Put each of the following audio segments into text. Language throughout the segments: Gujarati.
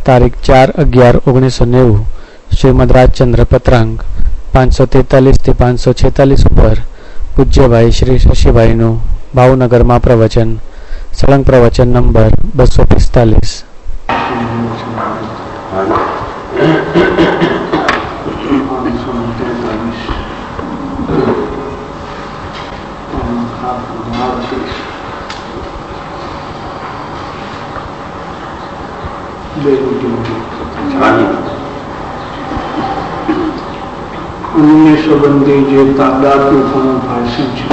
તારીખ 4/11/1990 શ્રીમદ રાજચંદ્ર પત્રાંગ 543 થી 546 ઉપર પૂજ્યભાઈ શ્રી શશીભાઈનું ભાવનગરમાં પ્રવચન, સળંગ પ્રવચન નંબર 245. અન્ય સંબંધી જે તાદાત્મ્યપણું ભાષણ છે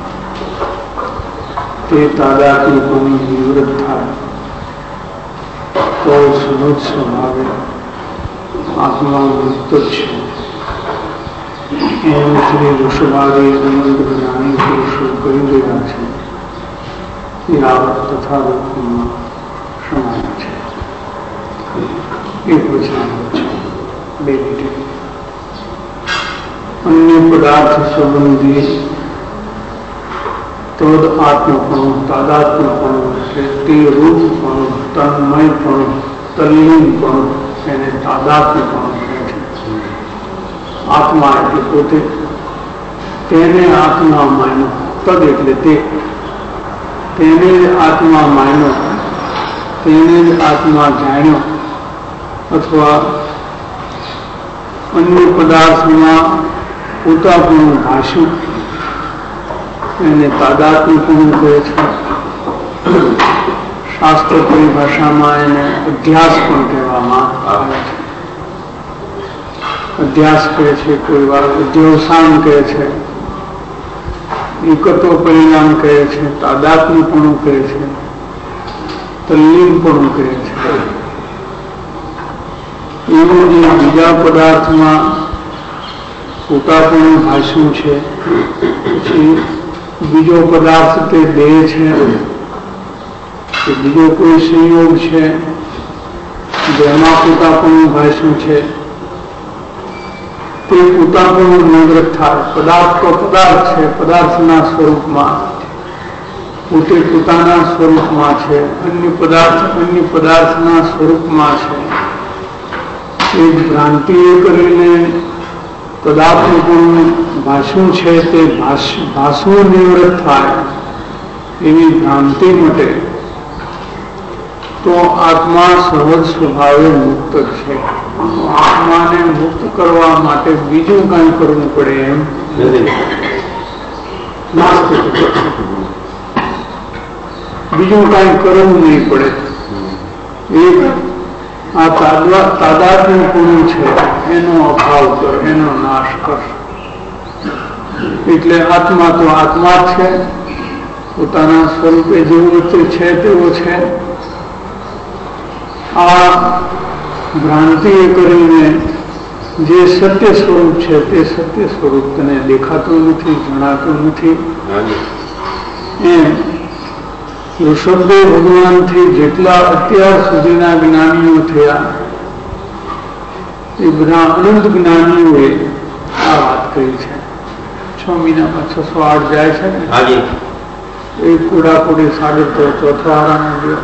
તે તાદાત્મ્યપણું નિવૃત્ત થાય તો સહજ સ્વભાવે આત્મા મુક્ત છે એમ શ્રી ઋષભાવી અનંત જ્ઞાની પુરુષો કહી રહ્યા છે. યાવત તથા રૂપમાં સમાન છે. એક વચન છે, બે મિનિટ. અન્ય પદાર્થ સંબંધી તદ આત્મપણું, તાદાત્મ્યપણું એટલે તે રૂપપણું, તન્મયપણું, તલ્લીનપણું, એને તાદાત્મ્યપણું કહે છે. આત્મા એટલે પોતે, તેને આત્મા માન્યો, તદ એટલે તેને જ આત્મા માન્યો, તેને જ આત્મા જાણ્યો, અથવા અન્ય પદાર્થમાં પોતાપણું ભાષ્યું એને તાદાત્મ્યપણું કહે છે. શાસ્ત્ર પરિભાષામાં એને અધ્યાસ પણ કહેવામાં આવે છે. અધ્યાસ કહે છે, કોઈ વાર અધ્યવસાન કહે છે, એકત્વ પરિણામ કહે છે, તાદાત્મ્યપણું કહે છે, તલ્લીનપણું કહે છે. એવું જે બીજા પદાર્થમાં પોતાપણું ભાષ્યું છે, પછી બીજો પદાર્થ તે દેહ છે કે બીજો કોઈ સંયોગ છે જેમાં પોતાપણું ભાષ્યું છે, તે પોતાપણું નિવૃત્ત થાય. પદાર્થ તો પદાર્થ છે, પદાર્થના સ્વરૂપમાં, પોતે પોતાના સ્વરૂપમાં છે, અન્ય પદાર્થના સ્વરૂપમાં છે. એ ભ્રાંતિએ કરીને પદાર્થનું ભાષું છે તે ભાષું નિવૃત્ત થાય, એવી ભ્રાંતિ મટે તો આત્મા સહજ સ્વભાવે મુક્ત છે. આત્માને મુક્ત કરવા માટે બીજું કઈ કરવું પડે એમ બીજું કઈ કરવું નહીં પડે. એક આ તાદાત્મ્યપણું છે એનો અભાવ કર, એનો નાશ કર. એટલે આત્મા તો આત્મા જ છે, પોતાના સ્વરૂપે જેવો છે તેવો છે. આ ભ્રાંતિએ કરીને જે સત્ય સ્વરૂપ છે તે સત્ય સ્વરૂપ તને દેખાતું નથી, જણાતું નથી. એમ ઋષભદેવ ભગવાનથી જેટલા અત્યાર સુધીના જ્ઞાનીઓ થયા એ બધા અનંત જ્ઞાનીઓએ આ વાત કરી છે. 6 મહિનામાં 608 જાય છે ને, એ કુડાકુડી 3.5 ચોથા હારાનો ગયો.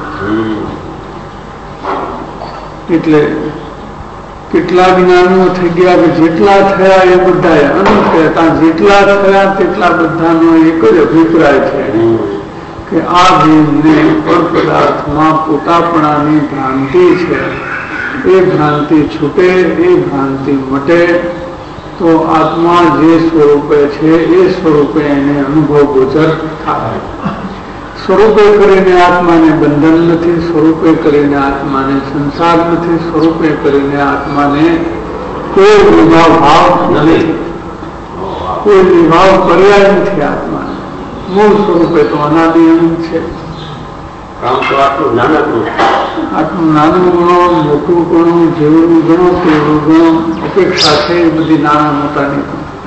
એટલે કેટલા જ્ઞાનીઓ થઈ ગયા કે જેટલા થયા એ બધા અનંત કહેતા, જેટલા થયા તેટલા બધાનો એક જ અભિપ્રાય છે કે આ જીવને પર પદાર્થમાં પોતાપણાની ભ્રાંતિ છે, એ ભ્રાંતિ છૂટે, એ ભ્રાંતિ મટે તો આત્મા જે સ્વરૂપે છે એ સ્વરૂપે એને અનુભવ ગોચર થાય. સ્વરૂપે કરીને આત્માને બંધન નથી, સ્વરૂપે કરીને આત્માને સંસાર નથી, સ્વરૂપે કરીને આત્માને કોઈ વિભાવ ભાવ નથી, કોઈ વિભાવ પર્યાય નથી. આત્માને મૂળ સ્વરૂપે તો અનાદિ અનંત છે. આટલું નાનું ગણો, મોટું ગણો, જેવું ગણો તેવું ગણો, અપેક્ષા છે એ બધી નાના મોટાની.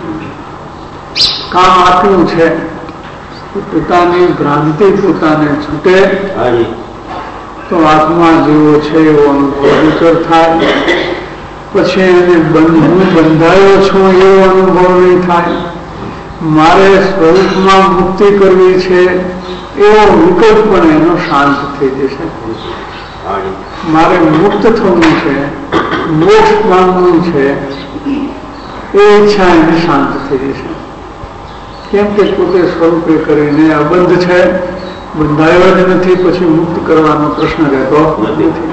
કામ આટલું છે, પોતાની ભ્રાંતિ પોતાને છૂટે તો આત્મા જેવો છે એવો અનુભવ ગોચર થાય. પછી એને હું બંધાયો છું એવો અનુભવ નહીં થાય. મારે સ્વરૂપમાં મુક્તિ કરવી છે એવો વિકલ્પ પણ એનો શાંત થઈ જશે. મારે મુક્ત થવું છે, મોક્ષ પામવું છે, એ ઈચ્છા એને શાંત થઈ જશે. કેમ કે પોતે સ્વરૂપે કરીને અબંધ છે, બંધાયો જ નથી, પછી મુક્ત કરવાનો પ્રશ્ન રહેતો નથી.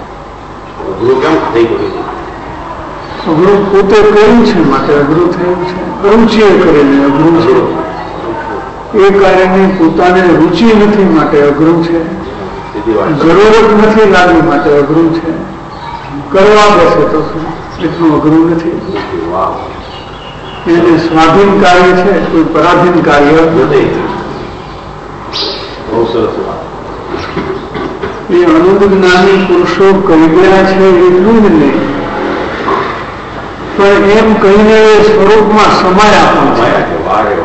અઘરું પોતે કર્યું છે માટે અઘરું થયું છે. અરુચિએ કરીને અઘરું છે. એ કાર્યની પોતાને રુચિ નથી માટે અઘરું છે. જરૂરત નથી લાગી માટે અઘરું છે. કરવા બેસે તો એટલું અઘરું નથી. એને સ્વાધીન કાર્ય છે, કોઈ પરાધીન કાર્ય નથી. એ અનુદ જ્ઞાની પુરુષો કહી ગયા છે એટલું જ નહીં, પણ એમ કહીને એ સ્વરૂપમાં સમાયા પણ છે.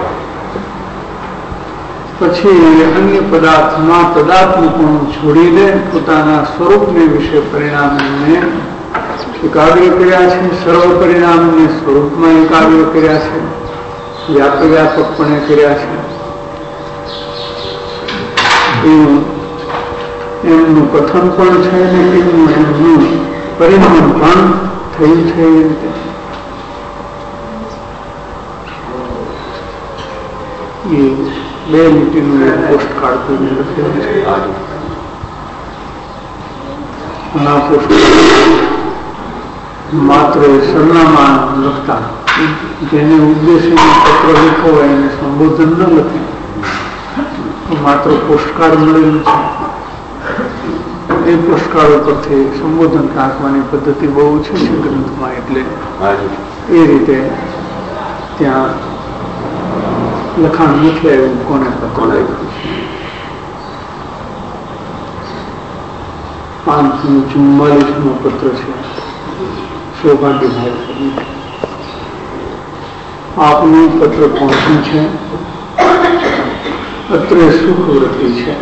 પછી અન્ય પદાર્થમાં પદાર્થનું છોડીને પોતાના સ્વરૂપને વિશે પરિણામને એકાગ્ર કર્યા છે. સર્વ પરિણામને સ્વરૂપમાં એકાગ્ર કર્યા છે, વ્યાપકપણે કર્યા છે. એમનું કથન પણ છે ને એમનું પરિણામ પણ થયું છે. એ રીતે એ 2 લીટીનું એક પોસ્ટ કાર્ડ કોઈને લખેલું છે. ઘણા પોસ્ટ માત્ર સરનામા લખતા, જેને ઉદ્દેશીને પત્ર લખો હોય એને સંબોધન ન લખે, માત્ર પોસ્ટકાર્ડ મળેલું છે. એ પોસ્ટકાર્ડ ઉપરથી સંબોધન ટાંકવાની પદ્ધતિ બહુ છે ગ્રંથમાં, એટલે એ રીતે ત્યાં લખાણ નથી આવ્યું કોને પત્ર લખ્યું. 544મો પત્ર છે. સૌભાગ્યભાઈ આપનું પત્ર પહોંચ્યું છે. અત્રે સુખવૃત્તિ છે.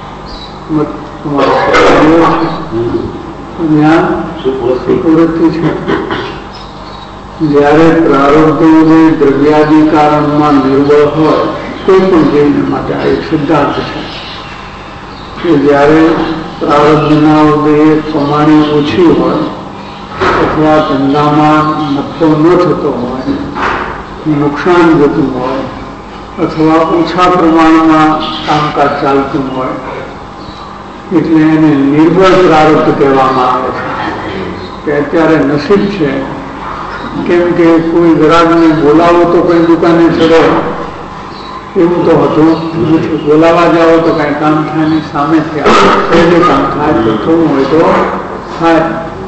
સુખવૃત્તિ છે. જયારે પ્રારબ્ધોને દ્રવ્યાદિ કારણમાં નિર્બળ હોય, કોઈ પણ જીવને માટે આ એક સિદ્ધાંત છે કે જયારે પ્રારબ્ધના ઉદયે કમાણી ઓછી હોય અથવા ધંધામાં નફો ન થતો હોય, નુકસાન જતું હોય અથવા ઓછા પ્રમાણમાં કામકાજ ચાલતું હોય, એટલે એને નિર્બળ પ્રારબ્ધ કહેવામાં આવે છે. કે અત્યારે નસીબ છે, કેમ કે કોઈ ગ્રાહકને બોલાવો તો કઈ દુકાને ચડે એવું તો હતું નથી. બોલાવા જાઓ તો કઈ કામ થાય નહીં, સામેથી આવે કામ થાય તો થવું હોય તો થાય.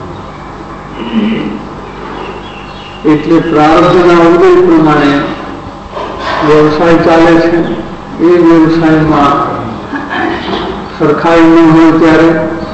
એટલે પ્રારબ્ધના ઉદય પ્રમાણે વ્યવસાય ચાલે છે. એ વ્યવસાયમાં સરખાઈ ન હોય ત્યારે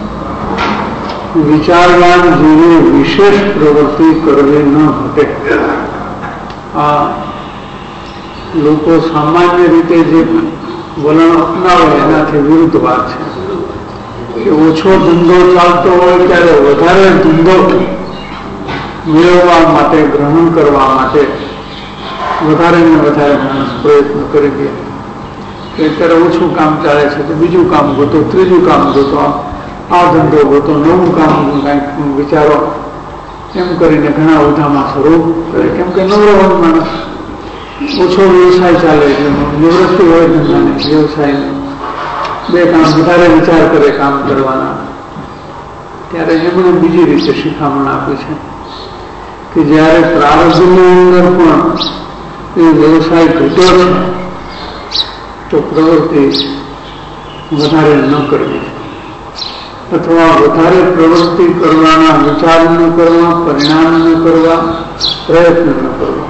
વિચારવાન જેવી વિશેષ પ્રવૃત્તિ કરવી ન ઘટે. આ લોકો સામાન્ય રીતે જે વલણ અપનાવે એનાથી વિરુદ્ધ વાત છે કે ઓછો ધંધો ચાલતો હોય ત્યારે વધારે ધંધો મેળવવા માટે, ગ્રહણ કરવા માટે વધારે ને વધારે માણસ પ્રયત્ન કરી દે. અત્યારે ઓછું કામ ચાલે છે તો બીજું કામ ગોતો, ત્રીજું કામ ગોતો, આ ધંધો ગોતો, નવું કામ કંઈક વિચારો, એમ કરીને ઘણા ઉધામાં શરૂ કરે. કેમ કે નવરો માણસ ઓછો વ્યવસાય ચાલે એટલે નિવૃત્તિ હોય ધંધાને, વ્યવસાયને 2 કામ વધારે વિચાર કરે કામ કરવાના. ત્યારે એમણે બીજી રીતે શિખામણ આપી છે કે જયારે પ્રારબ્ધની અંદર પણ એ વ્યવસાય ઘટ્યો છે તો પ્રવૃત્તિ વધારે ન કરવી, અથવા વધારે પ્રવૃત્તિ કરવાના વિચાર ન કરવા, પરિણામ ન કરવા, પ્રયત્ન ન કરવા,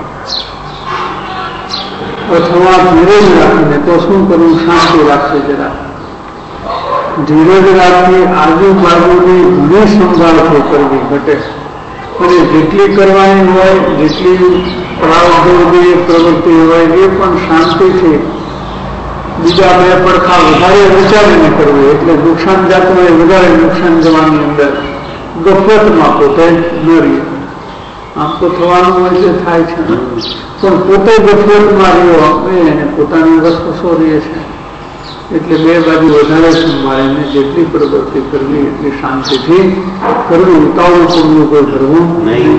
અથવા ધીરજ રાખીને. તો શું કરવું? શાંતિ રાખશે જરા. ધીરજ રાખી આજુબાજુની ઘણી સંભાળથી કરવી ઘટે. અને જેટલી કરવાની હોય, જેટલી પ્રારબ્ધની પ્રવૃત્તિ હોય એ પણ શાંતિથી બીજા 2 પડખા વધારે વિચારીને કરવું. એટલે નુકસાન જાતું હોય વધારે નુકસાન જવાની અંદર ગફલતમાં પોતે ન રહે. આમ તો થવાનું હોય છે, થાય છે, પણ પોતે ગફલતમાં રહ્યો એને પોતાની વસ્તુ રહે છે. એટલે બે બાજુ વધારે સંભાળીને જેટલી પ્રવૃત્તિ કરવી એટલી શાંતિથી કરવી, ઉતાવળ પૂર્ણ કોઈ કરવું નહીં.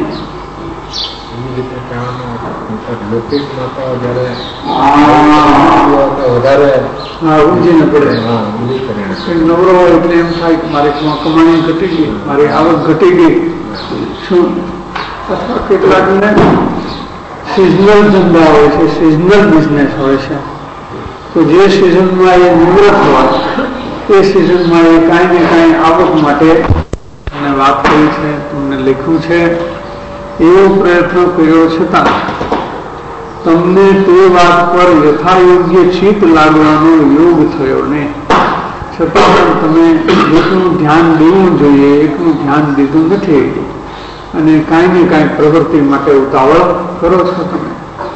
ઊંઘીને પડે નવરો હોય એટલે એમ થાય કે મારી કમાણી ઘટી ગઈ, મારી આવક ઘટી ગઈ. શું અથવા કેટલાકને સિઝનલ ધંધા હોય છે, સિઝનલ બિઝનેસ હોય છે, તો જે સિઝનમાં એ નિવૃત્ત હોય એ સિઝનમાં એ કાંઈ ને કાંઈ આવક માટે તમને વાત કરી છે, તમને લખ્યું છે, એવો પ્રયત્ન કર્યો છતાં તમને તે વાત પર યથાયોગ્ય ચિત્ત લાગવાનો યોગ થયો નહીં. છતાં પણ તમે એકનું ધ્યાન દેવું જોઈએ એકનું ધ્યાન દીધું નથી અને કાંઈ ને કાંઈ પ્રવૃત્તિ માટે ઉતાવળ કરો છો. તમે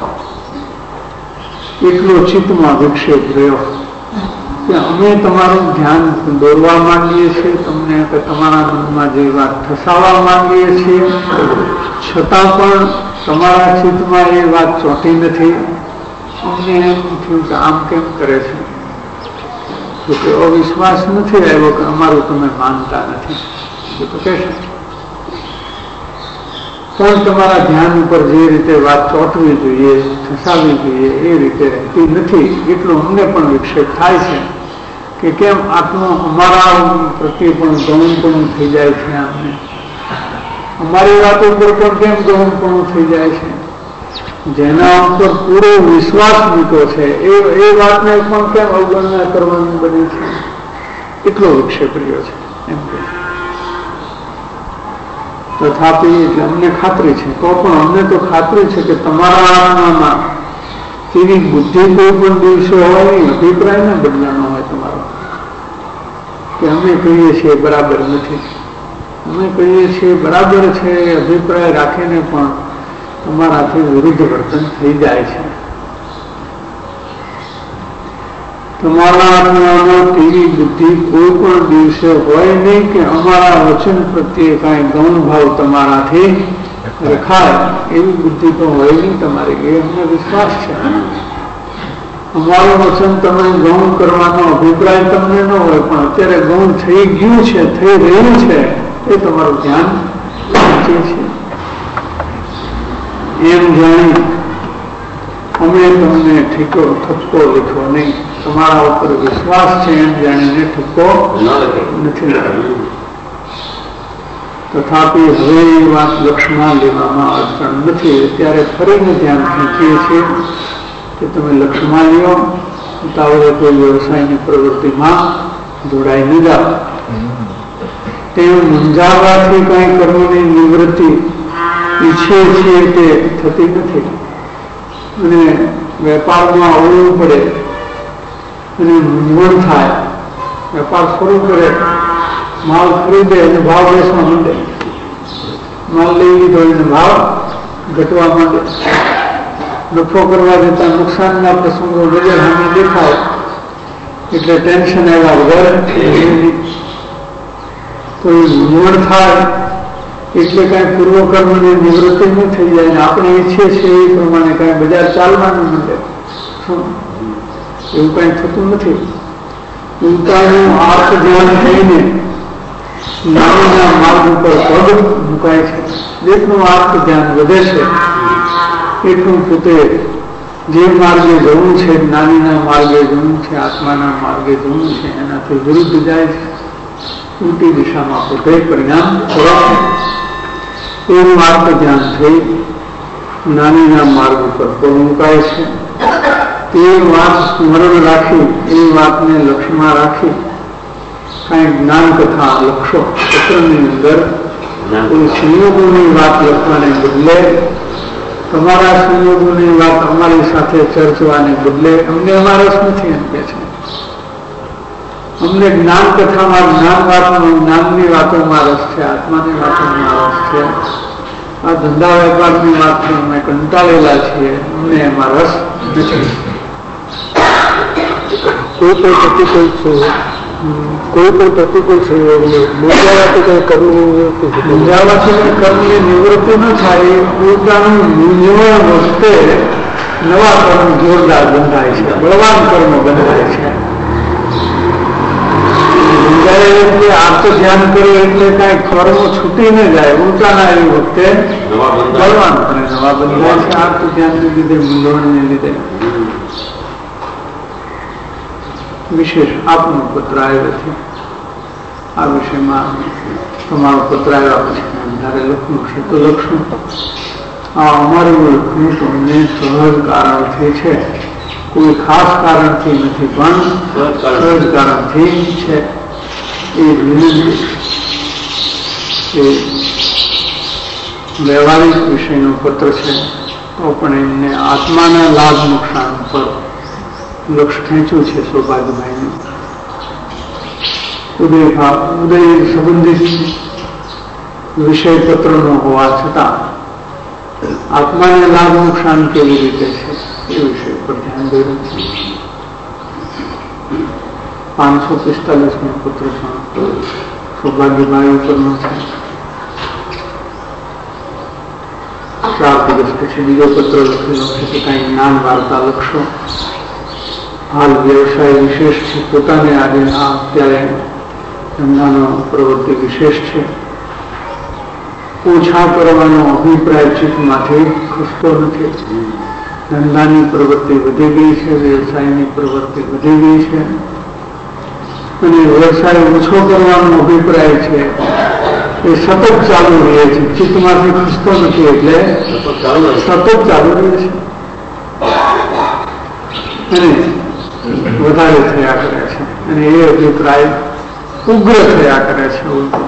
એટલો ચિત્તમાં વિક્ષેપ રહ્યો કે અમે તમારું ધ્યાન દોરવા માંગીએ છીએ, તમને તમારા મનમાં જે વાત ઠસાવવા માંગીએ છીએ, છતાં પણ તમારા ચિત્તમાં એ વાત ચોંટી નથી. અમને એમ થયું કે આમ કેમ કરે છે, તો કે અવિશ્વાસ નથી આવ્યો કે અમારું તમે માનતા નથી. તો કહેશે પણ તમારા ધ્યાન ઉપર જે રીતે વાત ચોંટવી જોઈએ, ઠસાવવી જોઈએ એ રીતે રહેતી નથી. એટલો અમને પણ વિક્ષેપ થાય છે કે કેમ આટલું અમારા પ્રત્યે પણ ગૌણપણું થઈ જાય છે, અમને અમારી વાતો ઉપર પણ કેમ ગૌણપણું થઈ જાય છે. જેના ઉપર પૂરો વિશ્વાસ મૂક્યો છે એ વાતને પણ કેમ અવગણના કરવાની બની છે. એટલો વિક્ષેપ રહ્યો છે એમ કે તથાપિ એટલે અમને ખાતરી છે, તો પણ અમને તો ખાતરી છે કે તમારા આત્મામાં તેની બુદ્ધિ કોઈ પણ દિવસે હોય નહીં, અભિપ્રાય ના બદલાનો હોય તમારો કે અમે કહીએ છીએ બરાબર નથી, અમે કહીએ છીએ બરાબર છે અભિપ્રાય રાખીને પણ તમારાથી વિરુદ્ધ વર્તન થઈ જાય છે. તમારા આત્મામાં તેવી બુદ્ધિ કોઈ પણ દિવસે હોય નહીં કે અમારા વચન પ્રત્યે કાંઈ ગૌણ ભાવ તમારાથી રખાય, એવી બુદ્ધિ તો હોય નહીં તમારી. એ અમને વિશ્વાસ છે. અમારું વચન તમે ગૌણ કરવાનો અભિપ્રાય તમને ન હોય, પણ અત્યારે ગૌણ થઈ ગયું છે, થઈ રહ્યું છે, એ તમારું ધ્યાન રાખે છે. એમ જાણી અમે તમને ઠીકો ઠપકો લીધો નહીં, તમારા ઉપર વિશ્વાસ છે એમ જાણીને ઠપકો નથી લાગ્યો. તથાપિ હવે એ વાત લક્ષમાં લેવામાં અડચણ નથી. અત્યારે ફરીને ધ્યાન ખેંચીએ છીએ કે તમે લક્ષમાં લ્યો, ઉતાવળે કોઈ વ્યવસાયની પ્રવૃત્તિમાં જોડાઈ ન જાઓ. તે મૂંઝાવાથી કઈ કર્મની નિવૃત્તિ ઈચ્છીએ છીએ તે થતી નથી. અને વેપારમાં અવળવું પડે અને મૂંઝવણ થાય, વેપાર શરૂ કરે, માલ ખરીદે અને ભાવ બેસવા માંડે, માલ લઈ લીધો એને ભાવ ઘટવા માંડે, નફો કરવા જતા નુકસાનના પ્રસંગો નજર સામે દેખાય એટલે ટેન્શન આવ્યા વગર કોઈ મૂંઝવણ થાય એટલે કાંઈ પૂર્વકર્મની નિવૃત્તિ ન થઈ જાય. આપણે ઈચ્છીએ છીએ એ પ્રમાણે કાંઈ બજાર ચાલવાનું મળે, એવું કાંઈ થતું નથી. ઉલટાનું આર્થ ધ્યાન થઈને નાનીના માર્ગ ઉપર પગ મુકાય છે. જેટલું આર્થ ધ્યાન વધે છે એટલું પોતે જે માર્ગે જવું છે, નાનીના માર્ગે જવું છે, આત્માના માર્ગે જવું છે, એનાથી વિરુદ્ધ જાય છે. ઉલટી દિશામાં પોતે પરિણામ કરે છે. એવું આર્થ ધ્યાન થઈ નાનીના માર્ગ ઉપર પગ મુકાય છે. તે વાત સ્મરણ રાખી, એ વાતને લક્ષ્યમાં રાખી કાંઈ જ્ઞાન કથા લખશો. પત્રની અંદર કોઈ સંયોગોની વાત લખવાને બદલે, તમારા સંયોગોની વાત અમારી સાથે ચર્ચવાને બદલે અમને એમાં રસ નથી એમ કે છે. અમને જ્ઞાન કથામાં, જ્ઞાનની વાતોમાં રસ છે, આત્માની વાતોમાં રસ છે. આ ધંધા વેપારની વાતથી અમે કંટાળેલા છીએ, અમને એમાં રસ નથી. કોઈ પણ પ્રતિકૂળ સંયોગને મૂંઝાવાથી કઈ કરવું, મૂંઝાવાથી કઈ કર્મની નિવૃત્તિ ન થાય. ઉલટાનું મૂંઝવણ વખતે નવા કર્મ જોરદાર બંધાય છે, બળવાન કર્મ બંધાય છે. સમજાય એટલે આપ તો ધ્યાન કરો એટલે કઈ કર્મો છૂટી ન જાય, ઊંચા ના એવી વખતે બળવાન કરે, નવા બંધાય છે આપ તો ધ્યાન લીધે, મૂંઝવણને લીધે. વિશેષ આપનો પત્ર આવ્યો છે, આ વિષયમાં તમારો પત્ર આવ્યા પછી વધારે લખવું છે તો લખશું. આ અમારું લખવું તો અમને સહજ કારણથી છે, કોઈ ખાસ કારણથી નથી, પણ સહજ કારણથી છે. એ વિનંતી એ વ્યવહારિક વિષયનો પત્ર છે તો પણ એમને આત્માના લાભ નુકસાન પર લક્ષ ખેંચ્યું છે સૌભાગ્યભાઈનું. ઉદય સંબંધિત વિષય પત્રનો હોવા છતાં આત્માને લાભ નુકસાન કેવી રીતે છે એ વિષય પર ધ્યાન દોર્યું છે. 545 પત્ર સૌભાગ્યભાઈ ઉપરનો છે. 4 દિવસ પછી બીજો પત્ર લખેલો છે કે કઈ જ્ઞાન વાર્તા લખશો. હાલ વ્યવસાય વિશેષ છે, પોતાને આજે અત્યારે ધંધાનો પ્રવૃત્તિ વિશેષ છે. ઓછા કરવાનો અભિપ્રાય ચિત્તમાંથી ખસતો નથી. ધંધાની પ્રવૃત્તિ વધી ગઈ છે, વ્યવસાયની પ્રવૃત્તિ વધી ગઈ છે અને વ્યવસાય ઓછો કરવાનો અભિપ્રાય છે એ સતત ચાલુ રહે છે, ચિત્તમાંથી ખસતો નથી એટલે સતત ચાલુ રહે છે અને વધારે થયા કરે છે અને એ અભિપ્રાય ઉગ્ર થયા કરે છે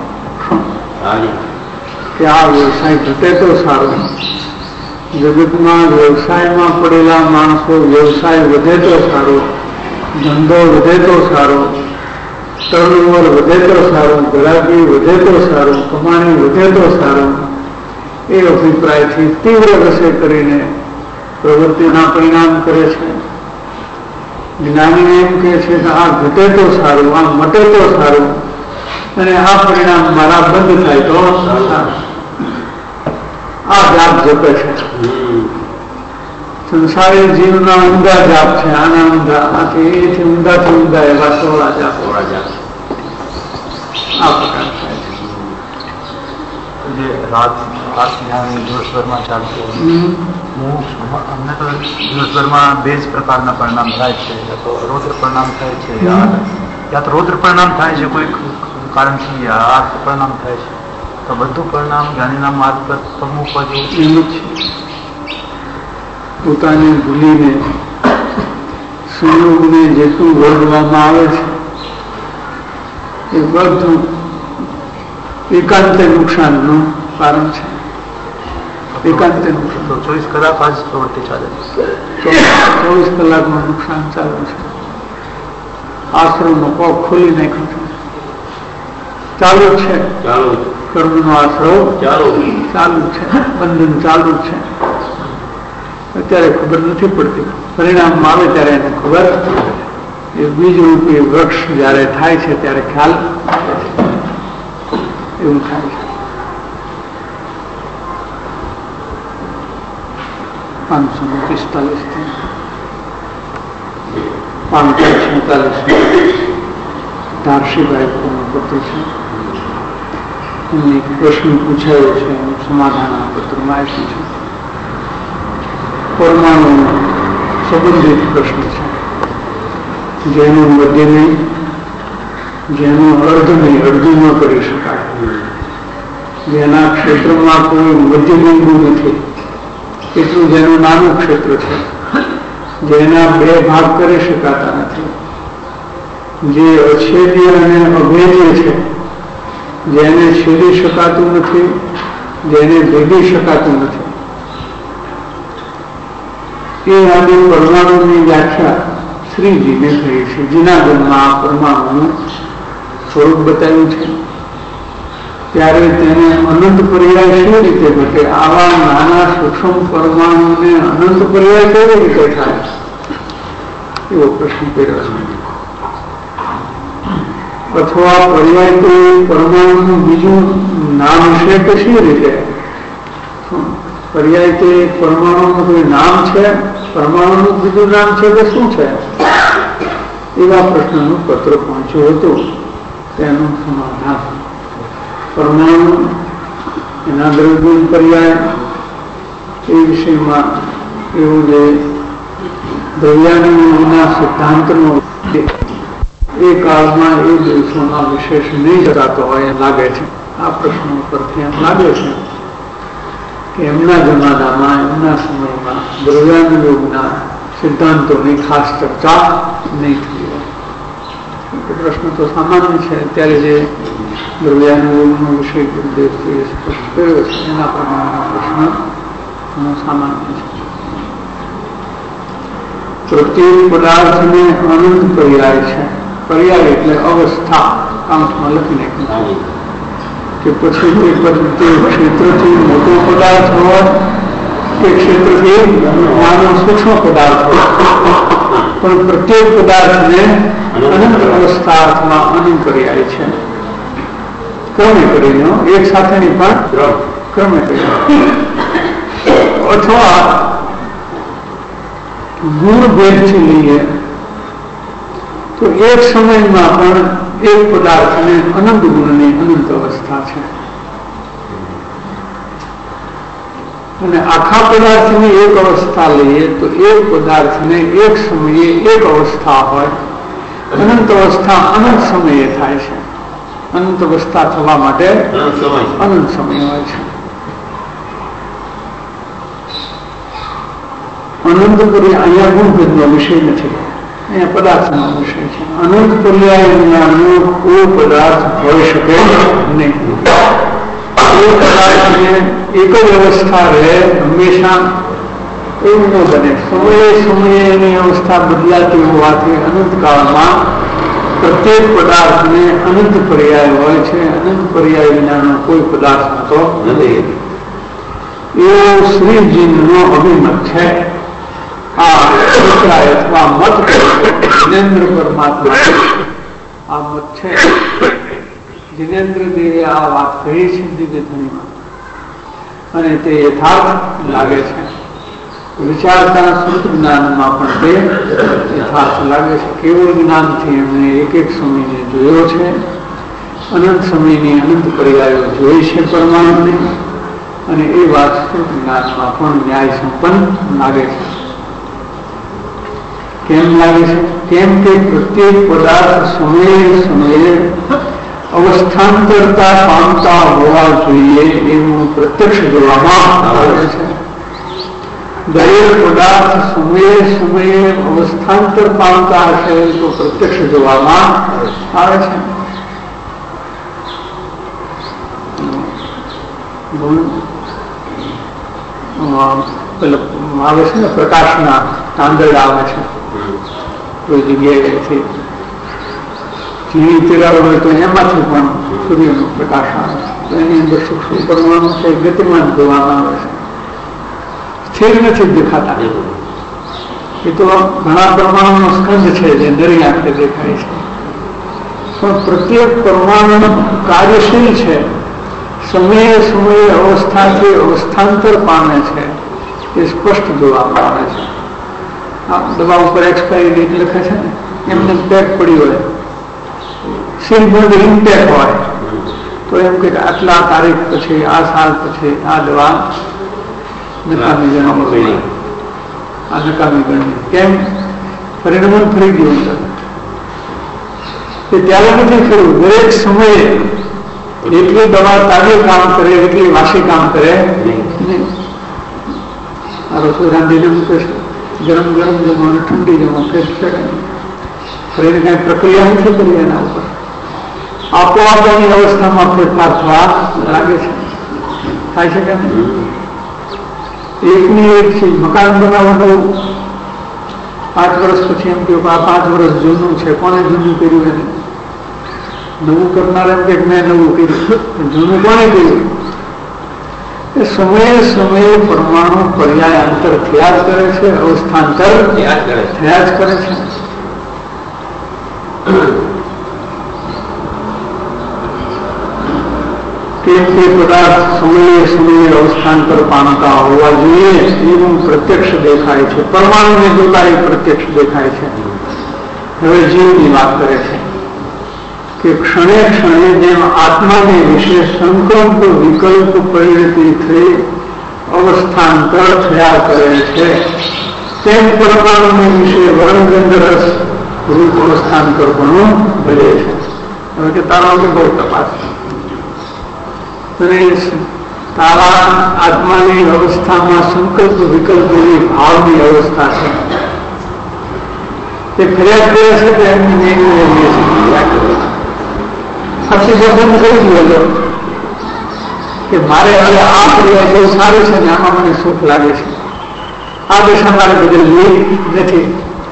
કે આ વ્યવસાય ઘટે તો સારું. જગતમાં વ્યવસાયમાં પડેલા માણસો વ્યવસાય વધે તો સારો, ધંધો વધે તો સારો, ટર્નઓવર વધે તો સારું, ગ્રાહકી વધે તો સારું, કમાણી વધે તો સારું, એ અભિપ્રાયથી તીવ્ર રસે કરીને પ્રવૃત્તિના પરિણામ કરે છે. જ્ઞાની એમ કહે છે કે આ ઘટે તો સારું, આ મટે તો સારું અને આ પરિણામ મારા બંધ થાય તો સારું. આ જાપ જપે છે. સંસારી જીવના ઊંડા જાપ છે, આના ઊંડા, આથી એથી ઊંડાથી ઊંડા એવા સોળા જાપ આ પ્રકાર થાય છે. જે રાત દિવસભરમાં ચાલતું અમને તો દિવસભરમાં 2 જ પ્રકારના પરિણામ થાય છે, તો રૌદ્ર પરિણામ થાય છે, યા તો રૌદ્ર પરિણામ થાય છે કોઈ કારણથી, આ પરિણામ થાય છે. તો બધું પરિણામ જ્ઞાનીના માર્ગ પર પ્રમુખ એમ જ પોતાને ભૂલીને સંયોગને જેટલું વર્ણવામાં આવે છે એ બધું એકાંતે નુકસાનનું કારણ છે. એકાંતે નુકસાન 24 કલાક આજ પ્રવૃત્તિ ચાલે છે, 24 કલાકમાં નુકસાન ચાલે છે. આશ્રમનો પગ ખોલી નાખ્યો છે, ચાલુ છે. કર્મનો આશ્રમ ચાલુ છે, બંધન ચાલુ છે. અત્યારે ખબર નથી પડતી, પરિણામ આવે ત્યારે એને ખબર. એ બીજ રૂપી વૃક્ષ જયારે થાય છે ત્યારે ખ્યાલ એવું થાય છે. 545 546 ધારશીભાઈ પત્ર છે. એમને એક પ્રશ્ન પૂછાયો છે, એનું સમાધાન આ પત્રમાં આપ્યું છે. પરમાણુ સંબંધિત પ્રશ્ન છે, જેનું મધ્ય નહીં, જેનું અર્ધ નહીં, અડધું ન કરી શકાય, જેના ક્ષેત્રમાં કોઈ મધ્ય બિંદુ નથી, એટલું જેનું નાનું ક્ષેત્ર છે, જેના 2 ભાગ કરી શકાતા નથી, જે અછેદ્ય અને અભેદ્ય છે, જેને છેદી શકાતું નથી, જેને ભેદી શકાતું નથી, એ આદિ પરમાણુની વ્યાખ્યા શ્રીજીને થઈ છે. જૂનાગઢમાં આ પરમાણુનું સ્વરૂપ બતાવ્યું છે. ત્યારે તેને અનંત પર્યાય કેવી રીતે ઘટે? આવા નાના સૂક્ષ્મ પરમાણુને અનંત પર્યાય કેવી રીતે થાય? એવો પ્રશ્ન કર્યો છે. અથવા પર્યાય તો પરમાણુનું બીજું નામ છે કે શી રીતે? પર્યાય તે પરમાણુનું કોઈ નામ છે, પરમાણુનું બીજું નામ છે કે શું છે? એવા પ્રશ્નનું પત્ર પહોંચ્યું હતું. તેનું સમાધાન. પરમાણુ એના દ્રવ્ય પર્યાય એ વિષયમાં એવું જે દ્રવ્યાનુના સિદ્ધાંતનો એ કાળમાં એ દિવસોમાં વિશેષ નહીં જગાતો હોય એમ લાગે છે. આ પ્રશ્નો પરથી એમ લાગે છે કે એમના જમાનામાં એમના સમયમાં દ્રવ્યાનુયોગના સિદ્ધાંતોની ખાસ ચર્ચા નહીં થઈ હોય. પ્રશ્ન તો સામાન્ય છે. અત્યારે જે દ્રવ્યાનુયોગનો વિષય ગુરુદેવજીએ સ્પષ્ટ કર્યો છે એના પ્રમાણેનો પ્રશ્ન સામાન્ય છે. પ્રત્યેક પદાર્થને અનંત પર્યાય છે. પર્યાય એટલે અવસ્થા. કાઉન્ટમાં લખીને કે પછી તે ક્ષેત્રથી મોટો પદાર્થ હોય કે ક્ષેત્રથી નાનો સૂક્ષ્મ પદાર્થ હોય, પણ પ્રત્યેક પદાર્થને અનંત અવસ્થા અર્થમાં અનંત પર્યાય છે. ક્રમે કરીને એક સાથેની પણ ક્રમે કરીને અથવા ગુણ ભેદથી લઈએ તો એક સમયમાં પણ એક પદાર્થને અનંત ગુણની અનંત અવસ્થા છે, અને આખા પદાર્થની એક અવસ્થા લઈએ તો એક પદાર્થને એક સમયે એક અવસ્થા હોય. અનંત અવસ્થા અનંત સમયે થાય છે. અનંત અવસ્થા થવા માટે અનંત સમય હોય છે. અનંત અહીંયા ગુણભેદનો વિષય નથી, અહીંયા પદાર્થનો વિષય છે. અનંત પર્યાયનો કોઈ પદાર્થ હોઈ શકે નહીં. એ પદાર્થને એક જ અવસ્થા રહે હંમેશા એવું ન બને. સમયે સમયે એની અવસ્થા બદલાતી હોવાથી અનંતકાળમાં પ્રત્યેક પદાર્થને અનંત પર્યાય હોય છે. અનંત પર્યાય વિનાનો કોઈ પદાર્થ હોતો નથી. એવો શ્રીજીનો અભિમત છે. આ અથવા મત જિનેન્દ્ર પરમાત્મા આ મત છે. જિનેન્દ્ર દેવે આ વાત કહી છે દિવ્ય ધણીમાં, અને તે યથાર્થ લાગે છે. વિચારતા શ્રુત જ્ઞાનમાં પણ તે યથાર્થ લાગે છે. કેવળ જ્ઞાનથી એમણે એક એક સમયને જોયો છે. અનંત સમયની અનંત પર્યાયો જોઈ છે પરમાણુને, અને એ વાત શ્રુત જ્ઞાનમાં પણ ન્યાય સંપન્ન લાગે છે. કેમ લાગે છે? કેમ કે પ્રત્યેક પદાર્થ સમયે સમયે અવસ્થાંતરતા પામતા હોવા જોઈએ એવું પ્રત્યક્ષ જોવામાં આવે છે. દરેક પદાર્થ સમયે સમયે અવસ્થાંતર પામતા હશે તો પ્રત્યક્ષ જોવામાં આવે છે. આવે છે ને પ્રકાશના તાંડળ આવે છે કોઈ જગ્યાએથી ઝીણી તિરાડ હોય તો એમાંથી પણ સૂર્યનો પ્રકાશ આવે છે. તો એની અંદર સૂક્ષ્મ પરમાણુ છે ગતિમાન જોવામાં આવે છે, સ્થિર નથી દેખાતા. એ તો ઘણા પરમાણુનો સ્કંદ છે જે દરેક આંખે દેખાય છે, પણ પ્રત્યેક પરમાણુ કાર્યશીલ છે. સમયે સમયે અવસ્થાથી અવસ્થાંતર પામે છે એ સ્પષ્ટ જોવામાં આવે છે. આ દવા ઉપર એક્સપાયરી ડેટ લખે છે ને, એમને પેક પડી હોય, સીલબંધ ઇનટેક હોય તો એમ કે આટલા તારીખ પછી આ સાલ પછી આ દવા નકામી ગણવી. આ નકામી ગણવી કેમ? પરિણામ ફરી ગયું છે ત્યારે નથી થયું. દરેક સમયે એટલી દવા તાજી કામ કરે એટલી વાસી કામ કરે નહીં. આ રસોઈ રાંધીને મૂકે છે, ગરમ ગરમ જમો અને ઠંડી જમો ફેર છે. ફરીને કઈ પ્રક્રિયા નથી કરી એના ઉપર. આપોઆપ એની અવસ્થામાં ફેરફાર થવા લાગે છે. થાય છે કે એકની એક ચીજ મકાન બનાવવાનું 5 વર્ષ પછી એમ કહ્યું આ 5 વર્ષ જૂનું છે, કોને જૂનું કર્યું? એને નવું કરનાર એમ કે મેં નવું કર્યું, જૂનું કોને કર્યું? એ સમયે સમયે પરમાણુ પર્યાયાંતર થયા જ કરે છે, અવસ્થાંતર થયા જ કરે છે. તે પદાર્થ સમયે સમયે અવસ્થાંતર પામતા હોવા જોઈએ એવું પ્રત્યક્ષ દેખાય છે. પરમાણુને જોતા એ પ્રત્યક્ષ દેખાય છે. હવે જીવની વાત કરે છે કે ક્ષણે ક્ષણે જેમ આત્માને વિશે સંકલ્પ વિકલ્પ પરિણતિ થઈ અવસ્થાંતર થયા કરે છે, તેમ પરમાણુને વિશે વર્ણગંધરસ રૂપ અવસ્થાંતર પણ ભલે છે. હવે કે તારો બહુ તપાસ, તારા આત્માની અવસ્થામાં સંકલ્પ વિકલ્પની ભાવની અવસ્થા છે, તે ફરિયાદ કરે છે કે એમની પછી પસંદ કરી દીધો કે મારે હવે આ ફરિયાદ બહુ સારું છે ને આમાં મને સુખ લાગે છે, આ દિશા મારે બદલવી નથી.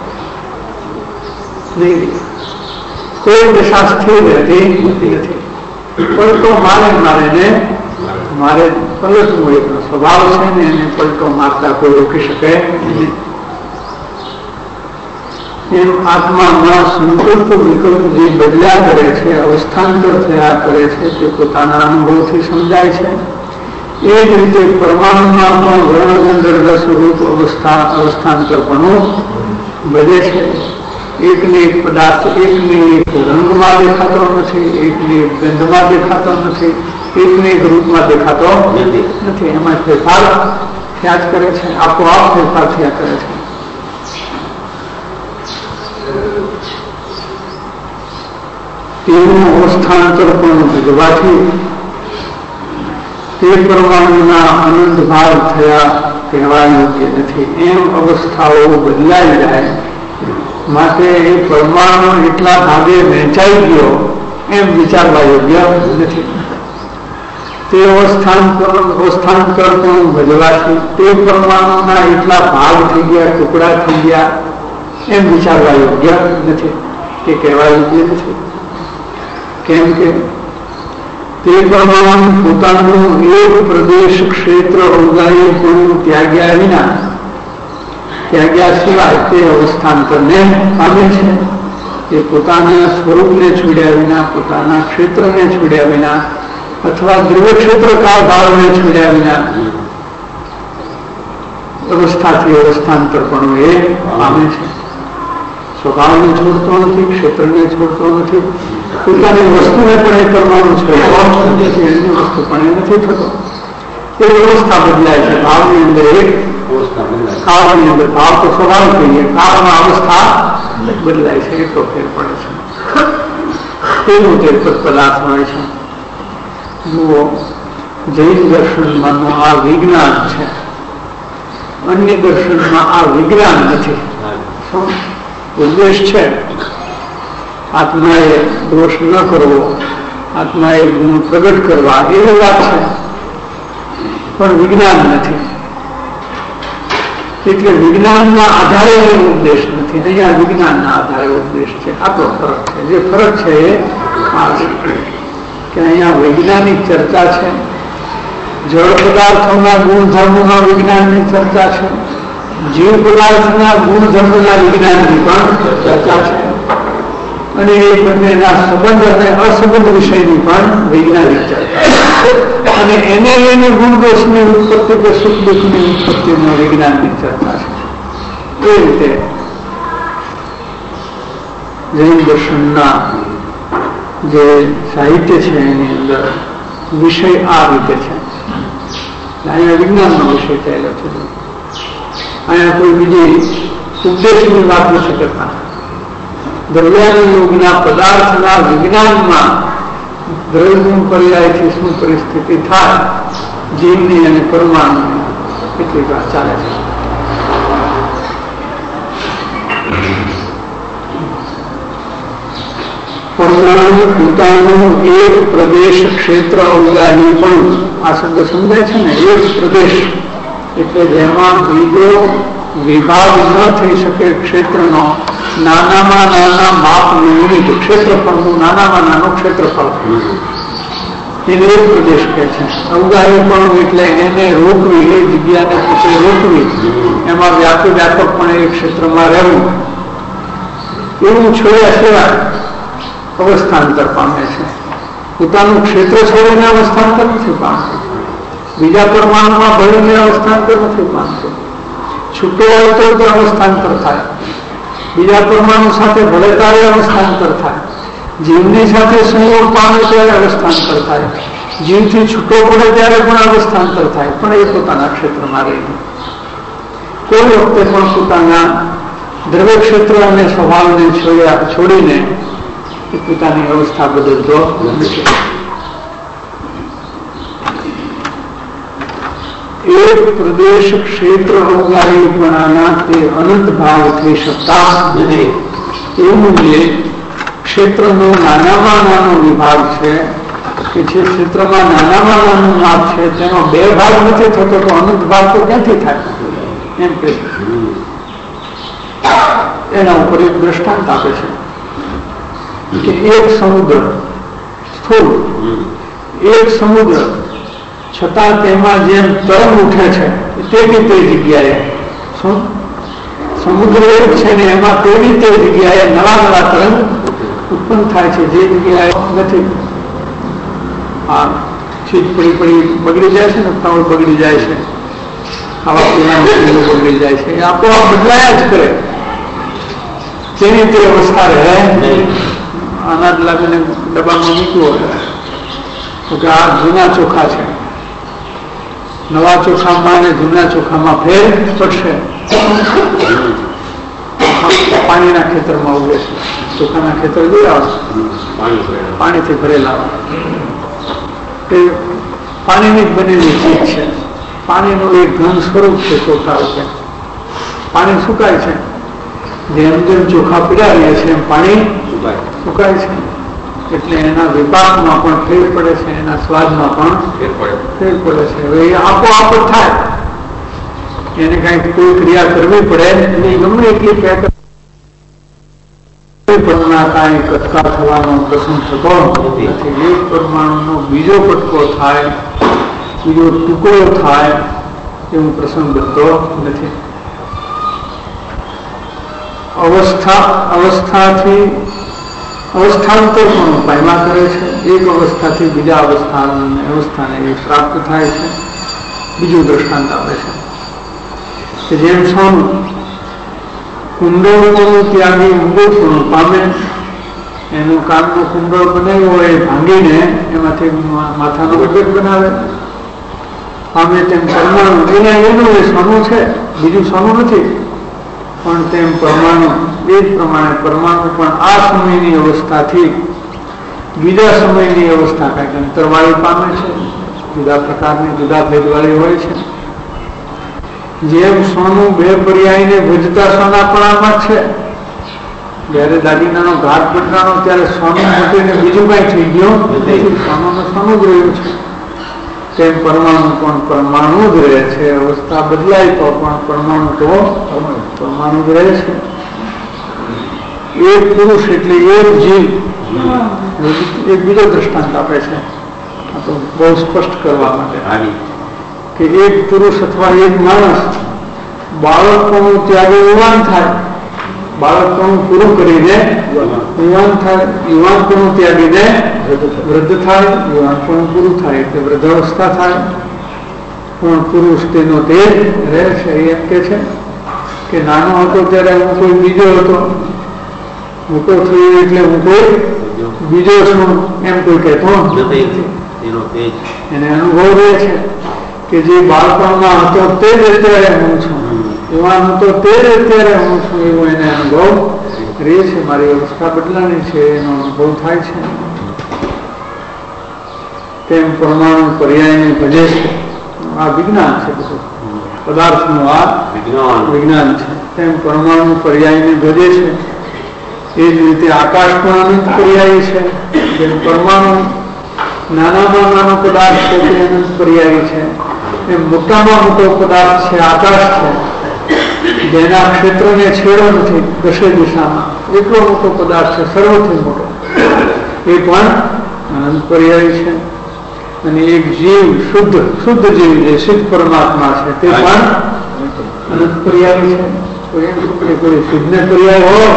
કોઈ દિશા સ્થિર રહેતી નથી. પલટો મારે પલટવું એક સ્વભાવ છે ને એને પલટો મારતા કોઈ રોકી શકે નહીં. એમ આત્મામાં સંકલ્પ વિકલ્પ જે બદલ્યા કરે છે, અવસ્થાંતર થયા કરે છે, તે પોતાના અનુભવથી સમજાય છે. એ જ રીતે પરમાણુમાં પણ વર્ણગંધર્વ સ્વરૂપ અવસ્થાંતરપણું બધે છે. એકને એક પદાર્થ એકને એક રંગમાં દેખાતો નથી, એકને એક ગંધમાં દેખાતો નથી, એકને એક રૂપમાં દેખાતો નથી. એમાં ફેરફાર થયા જ કરે છે, આપોઆપ ફેરફાર થયા કરે છે. તેનું અવસ્થાંતર પણ ભજવાથી તે પરમાણુના અનંત ભાવ થયા કહેવા યોગ્ય નથી. એમ અવસ્થાઓ બદલાઈ જાય માટે એ પરમાણુ એટલા ભાગે વહેંચાઈ ગયો એમ વિચારવા યોગ્ય નથી. તે અવસ્થાંતર પણ ભજવાથી તે પરમાણુના એટલા ભાગ થઈ ગયા, ટુકડા થઈ ગયા એમ વિચારવા યોગ્ય નથી, કે કહેવા યોગ્ય નથી. કેમ કે તે પરમાણુ પોતાનું એક પ્રદેશ ક્ષેત્ર અવગાહી પૂરું ત્યાગ્યા સિવાય તે અવસ્થાંતરને પામે છે. તે પોતાના સ્વરૂપને છોડ્યા વિના, પોતાના ક્ષેત્રને છોડ્યા વિના અથવા દ્રવ્ય ક્ષેત્ર કાળ ભાવને છોડ્યા વિના અવસ્થાથી અવસ્થાંતર પણ એ પામે છે. સ્વભાવને છોડતો નથી, ક્ષેત્રને છોડતો નથી, પોતાની વસ્તુને પણ એ પરમાણુ છોડતો નથી, એની વસ્તુ પણ એ નથી થતો. એ વ્યવસ્થા બદલાય છે. ભાવની અંદર એક કાળની અંદર ભાવ તો સ્વભાવ કહીએ, કાળમાં અવસ્થા બદલાય છે, એટલો ફેર પડે છે. તેનું તે પદાર્થ હોય છે. જુઓ, જૈન દર્શનમાં આ વિજ્ઞાન છે, અન્ય દર્શનમાં આ વિજ્ઞાન નથી. ઉદ્દેશ છે આત્માએ દોષ ન કરવો, આત્માએ ગુણ પ્રગટ કરવા, એ વાત છે, પણ વિજ્ઞાન નથી. એટલે વિજ્ઞાનના આધારે એનો ઉદ્દેશ નથી. અહીંયા વિજ્ઞાનના આધારે ઉદ્દેશ છે. આટલો ફરક છે. જે ફરક છે એ કે અહીંયા વૈજ્ઞાનિક ચર્ચા છે, જળ પદાર્થોના ગુણધર્મોના વિજ્ઞાનની ચર્ચા છે, જીવ પદાર્થના ગુણધર્મના વિજ્ઞાનની પણ ચર્ચા છે, અને એ બંનેના સંબંધ અને અસંબંધ વિષયની પણ વૈજ્ઞાનિક ચર્ચા છે. અને એને ગુણદોષની ઉત્પત્તિ કે સુખ દુઃખની ઉત્પત્તિના વિજ્ઞાનની ચર્ચા છે. એ રીતે જૈન દર્શનના જે સાહિત્ય છે એની અંદર વિષય આ રીતે છે. અહીંયા વિજ્ઞાનનો વિષય થયેલો છે. અહીંયા કોઈ બીજી ઉપદેશની વાત નથી કરતા. દ્રવ્યાની યોગના પદાર્થના વિજ્ઞાનમાં દ્રવ્યગુણ પર્યાયથી શું પરિસ્થિતિ થાય જીવની અને પરમાણુની, એટલી વાત ચાલે છે. પરમાણુ પોતાનું એક પ્રદેશ ક્ષેત્ર અવગાહી પણ, આ શબ્દ સમજાય છે ને, એક પ્રદેશ એટલે જેમાં બીજો વિભાગ ન થઈ શકે ક્ષેત્રનો, નાનામાં નાના માપનું યુનિટ, ક્ષેત્રફળનું નાનામાં નાનું ક્ષેત્રફળ, એને એક પ્રદેશ કહે છે. અવગાહી પણ એટલે એને રોકવી, એ જગ્યાને પોતે રોકવી, એમાં વ્યાપકપણે એ ક્ષેત્રમાં રહેવું, એવું છોડ્યા સિવાય અવસ્થાંતર પામે છે. પોતાનું ક્ષેત્ર છોડીને અવસ્થાંતર નથી પામતું, બીજા પરમાણુમાં ભળીને અવસ્થાંતર નથી પામતું. છૂટો હોય તો અવસ્થાંતર થાય, બીજા પરમાણુ સાથે ભળે ત્યારે અવસ્થાંતર થાય, જીવની સાથે સંયોગ પામે ત્યારે અવસ્થાંતર થાય, જીવથી છૂટો પડે ત્યારે પણ અવસ્થાંતર થાય, પણ એ પોતાના ક્ષેત્રમાં રહીને કોઈ વખતે પણ પોતાના દ્રવ્ય ક્ષેત્ર અને સ્વભાવને છોડીને એ પોતાની અવસ્થા બદલતો નથી. એક પ્રદેશ ક્ષેત્ર અવગાહીપણાના તે અનંત ભાવ થઈ શકતા નથી. એવું જે ક્ષેત્રનો નાનામાં નાનો વિભાગ છે કે જે ક્ષેત્રમાં નાનામાં નાનું માપ છે તેનો બે ભાગ નથી થતો તો અનંત ભાગ તો ક્યાંથી થાય એમ કે એના ઉપર એક દ્રષ્ટાંત આપે છે કે એક સમુદ્ર સ્થૂળ, એક સમુદ્ર છતાં તેમાં જેમ તરંગ ઉઠે છે તેની તે જગ્યાએ શું સમુદ્ર એક છે ને એમાં તેની તે જગ્યાએ નવા નવા તરંગ ઉત્પન્ન થાય છે જે જગ્યાએ નથી. આ ચીજ પડી પડી બગડી જાય છે ને, ફળ બગડી જાય છે, ખાવા પીવાનું બગડી જાય છે, એ આપોઆપ બદલાયા જ કરે, તેની તે અવસ્થા રહે નહીં. અનાજ લાવીને ડબ્બામાં મૂક્યું હોય તો કે આ જૂના ચોખા છે, નવા ચોખામાં અને જૂના ચોખામાં ફેર પડશે. પાણીના ખેતરમાં ઉગે છે, ચોખાના ખેતર જોયા પાણીથી ભરેલા એ પાણીની જ બનેલી ચીજ છે. પાણીનું એક ઘન સ્વરૂપ છે ચોખા ઉપર. પાણી સુકાય છે, જેમ જેમ ચોખા પીડાવીએ છીએ એમ પાણી સુકાય છે, એટલે એના વિપાકમાં પણ ફેર પડે છે, એના સ્વાદમાં પણ ફેર પડે છે. હવે એ આપોઆપ થાય, એને કઈક કોઈ ક્રિયા કરવી પડે નહીં. ગમે એટલી કાંઈ કટકા થવાનો પ્રસંગ થતો નથી. એક પરમાણુનો બીજો કટકો થાય, બીજો ટુકડો થાય એવું પ્રસંગ બનતો નથી. અવસ્થાંતર પણ પાયમા કરે છે. એક અવસ્થાથી બીજા અવસ્થાને એ પ્રાપ્ત થાય છે. બીજું દ્રષ્ટાંત આપે છે કે જેમ સોનું કુંડળપણું ત્યાગી ઊંડું પામે, એનું કામનો કુંડળ બનાવ્યો હોય ભાંગીને એમાંથી માથાનો ગજેટ બનાવે પામે, તેમ પરમાણુ એનું એ સોનું છે, બીજું સોનું નથી. પણ તેમ પરમાણુ એ જ પ્રમાણે પરમાણુ પણ આ સમયની અવસ્થાથી બીજા સમયની અવસ્થા કંઈક અંતરવાળી પામે છે, જુદા પ્રકારની જુદા ભેદવાળી હોય છે. જેમ સોનું બે પર્યાયને ભજતા સોનાપણામાં છે, જયારે દાગીનાનો ઘાટ બદલાનો ત્યારે સોનું મૂકીને બીજું કઈ થઈ ગયું નથી, સોનું સોનું જ રહ્યું છે. તેમ પરમાણુ પણ પરમાણુ જ રહે છે. અવસ્થા બદલાય તો પણ પરમાણુ તો પરમાણુ જ રહે છે. એક પુરુષ એટલે એક જીવ. એક બીજો દ્રષ્ટાંત આપે છે, આ તો બહુ સ્પષ્ટ કરવા માટે કે એક પુરુષ અથવા એક માણસ બાળકપણું ત્યાગે યુવાન થાય, બાળકપણું પૂરું કરીને યુવાન થાય, યુવાનપણું ત્યાગીને વૃદ્ધ થાય, યુવાનપણું પૂરું થાય એટલે વૃદ્ધાવસ્થા થાય. પણ પુરુષ તેનો તે રહે છે. એમ કે છે કે નાનો હતો ત્યારે હું કોઈ બીજો હતો, મોટો થયો એટલે હું કોઈ બીજો છું એમ કોઈ કહેતો નથી. એને અનુભવ રહે છે કે જે બાળપણમાં હતો તે જ અત્યારે હું છું, યુવાન હતો તે જ અત્યારે હું છું, એવો એને અનુભવ રહે છે. મારી અવસ્થા બદલાની છે એનો અનુભવ થાય છે. તેમ પરમાણુ પર્યાયને ભજે છે. આ વિજ્ઞાન છે, બધું પદાર્થનું આ વિજ્ઞાન છે. તેમ પરમાણુ પર્યાયને ભજે છે. એ જ રીતે આકાશ પણ અનંત પર્યાયી છે. જેમ પરમાણુ નાનામાં નાનો પદાર્થ છે તે અનંત પર્યાયી છે, એમ મોટામાં મોટો પદાર્થ છે આકાશ છે, જેના ક્ષેત્રને છેડો નથી દશે દિશામાં, એટલો મોટો પદાર્થ છે, સર્વથી મોટો, એ પણ અનંત પર્યાયી છે. અને એક જીવ શુદ્ધ જીવ જે સિદ્ધ પરમાત્મા છે તે પણ અનંત પર્યાયી છે. કોઈ સિદ્ધને પર્યાય હોય,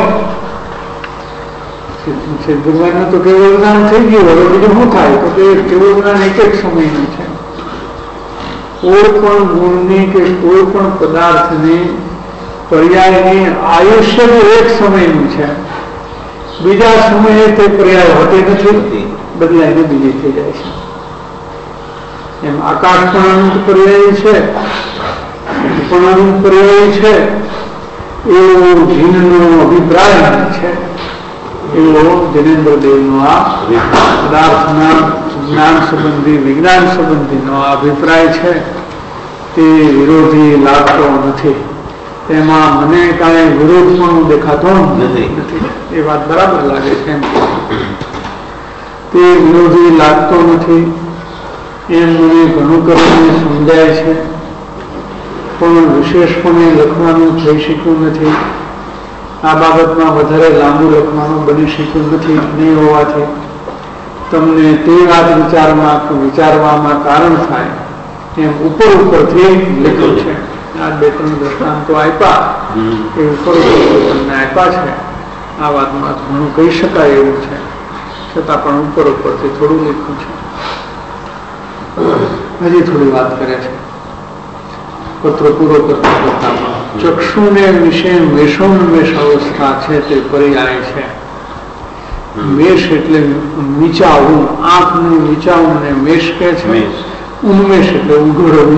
ભગવાન તો કેવળ જ્ઞાન થઈ ગયું, હવે બીજું શું થાય તો કે કેવળ જ્ઞાન એક જ સમયનું છે. કોઈ પણ ગુણની કે કોઈ પણ પદાર્થની પર્યાયની આયુષ્ય એક સમયનું છે. બીજા સમયે તે પર્યાય હોતી નથી, બદલાઈને બીજી થઈ જાય છે. એમ આકાશ પણ અનંત પર્યાય છે, પણ અનંત પર્યાય છે એવો જીનનો અભિપ્રાય છે. એવો જિનેન્દ્રદેવનો આ પદાર્થના જ્ઞાન સંબંધી વિજ્ઞાન સંબંધીનો આ અભિપ્રાય છે તે વિરોધી લાગતો નથી. તેમાં મને કાંઈ વિરોધ પણ દેખાતો નથી. એ વાત બરાબર લાગે છે. તે વિરોધી લાગતો નથી એમ મને ઘણું કરીને સમજાય છે, પણ વિશેષપણે લખવાનું થઈ શક્યું નથી. આ બાબતમાં વધારે લાંબુ લખવાનું બની શક્યું નથી. નહીં હોવાથી તમને તે વાત વિચારવામાં કારણ થાય એમ ઉપરથી લખ્યું છે. આ 2-3 દ્રષ્ટાંતો આપ્યા એ ઉપર તમને આપ્યા છે. આ વાતમાં ઘણું કહી શકાય એવું છે, છતાં પણ ઉપરથી થોડું લખ્યું છે. હજી થોડી વાત કરે છે. પત્ર પૂરો કરતા ચક્ષુને વિશે મેષોન્મેષ અવસ્થા છે તે પર્યાય છે. મેષ એટલે વિચારવું, આંખનું વિચારવું ને મેષ કે છે. ઉન્મેષ એટલે ઉઘડવું.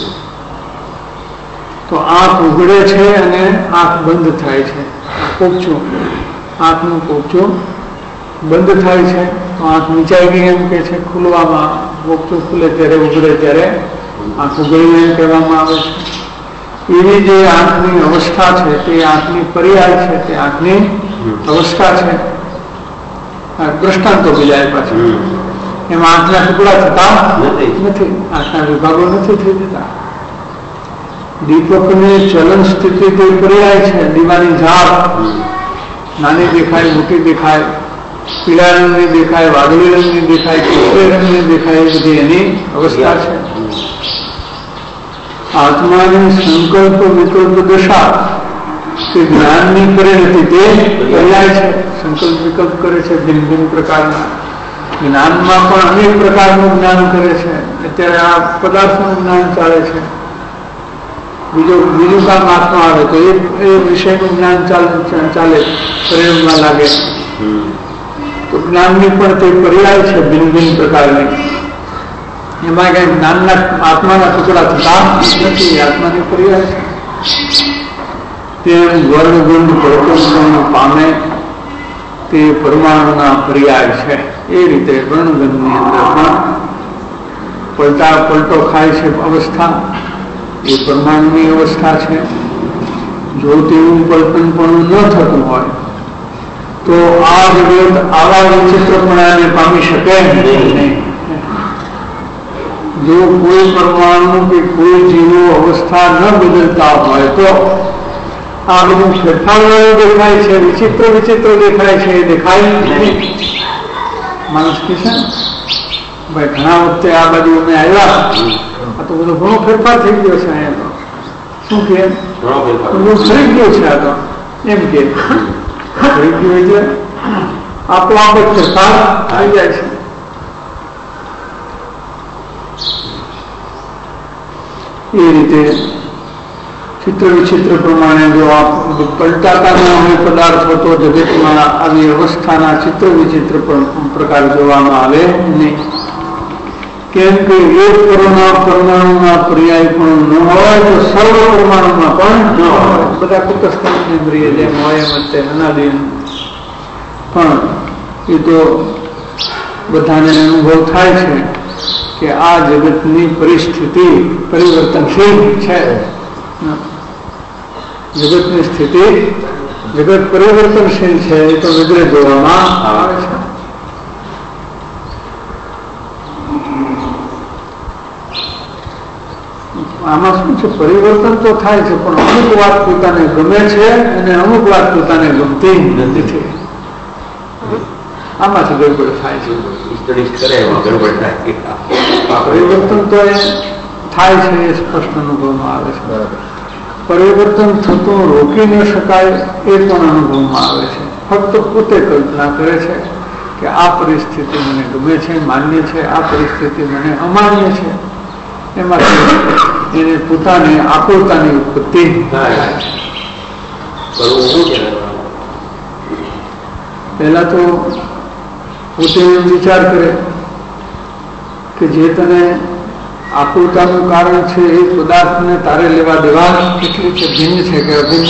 તો આંખ ઉઘડે છે અને આંખ બંધ થાય છે. પોપચું, આંખનું પોપચું બંધ થાય છે તો આંખ વિચાઈ ગઈ એમ કે છે. ખુલવામાં પોપચું ખુલે ત્યારે ઉઘડે ત્યારે આંખ ઉઘડી એમ કહેવામાં આવે છે. એવી જે આંખની અવસ્થા છે તે આંખની પર્યાય છે, તે આંખની અવસ્થા છે. દ્રષ્ટાંતો બીજા આપ્યા છે. એમાં આંખના ટુકડા થતા નથી, આંખના વિભાગો નથી થઈ જતા. દીપકની ચલન સ્થિતિ તે પર્યાય છે. દીવાની ઝાડ નાની દેખાય, મોટી દેખાય, પીળા રંગની દેખાય, વાદળી રંગની દેખાય, કેસરી રંગની દેખાય, એ બધી એની અવસ્થા છે. આત્માની સંકલ્પ વિકલ્પ દશા તે જ્ઞાનની પરિણતિ તે પર્યાય છે. સંકલ્પ વિકલ્પ કરે છે ભિન્ન ભિન્ન પ્રકારના. જ્ઞાનમાં પણ અનેક પ્રકારનું જ્ઞાન કરે છે. અત્યારે આ પદાર્થનું જ્ઞાન ચાલે છે. બીજું કામ હાથમાં આવે તો એ વિષયનું જ્ઞાન ચાલે, પ્રયોગમાં લાગે. તો જ્ઞાનની પણ તે પર્યાય છે ભિન્ન ભિન્ન પ્રકારની. એમાં કઈ જ્ઞાનના આત્માના ટુકડા થતા નથી, આત્માની પર્યાય છે. તેમ વર્ણગુંડ પ્રકૃતિ પામે તે પરમાણુના પર્યાય છે. એ રીતે વર્ણગંધની અંદર પણ પલટો ખાય છે અવસ્થા, એ પરમાણુની અવસ્થા છે. જો તેવું પલટનપણું ન થતું હોય તો આ જગત આવા વિચિત્રપણાને પામી શકે નહીં. જો કોઈ પરમાણુ કે કોઈ જીવો અવસ્થા ન બદલતા હોય તો આ બધું ફેરફાર દેખાય છે, વિચિત્ર દેખાય છે. એ દેખાય નહીં. માણસ કે છે ભાઈ ઘણા વખતે આ બાજુ અમે આવ્યા, આ તો બધો ઘણો ફેરફાર થઈ ગયો છે. અહીંયા તો શું કે બધું ફરી ગયું છે. આ તો એમ કે ફરી ગયું એટલે આપણો આપણે ફેરફાર આવી જાય છે. એ રીતે ચિત્ર વિચિત્ર પ્રમાણે જો પલટાતા ન હોય પદાર્થો તો જગતમાં આવી અવસ્થાના ચિત્ર વિચિત્ર પ્રકાર જોવામાં આવે નહીં. કેમ કે એક પરમાણુના પર્યાય પણ ન હોય તો સર્વ પરમાણુમાં પણ ન હોય. બધા કુટસ્થ ઇન્દ્રિય જેમ હોય એમ તે અનાદિન પણ એ તો બધાને અનુભવ થાય છે કે આ જગતની પરિસ્થિતિ પરિવર્તનશીલ છે. જગતની સ્થિતિ, જગત પરિવર્તનશીલ છે. એ તો નજરે જોવામાં આવે છે. આમાં શું છે, પરિવર્તન તો થાય છે પણ અમુક વાત પોતાને ગમે છે અને અમુક વાત પોતાને ગમતી નથી. આમાંથી ગડબડ થાય છે. પરિવર્તન તો એ થાય છે, એ સ્પષ્ટ અનુભવમાં આવે છે. પરિવર્તન થતું રોકી ન શકાય એ પણ અનુભવમાં આવે છે. ફક્ત પોતે કલ્પના કરે છે કે આ પરિસ્થિતિ મને ગમે છે, માન્ય છે, આ પરિસ્થિતિ મને અમાન્ય છે. એમાંથી એને પોતાને આકુરતાની ઉત્પત્તિ થાય. પહેલા તો પોતે વિચાર કરે કે જે તને આકુલતાનું કારણ છે એ પદાર્થને તારે લેવા દેવા કેટલી છે, ભિન્ન છે કે અભિન્ન?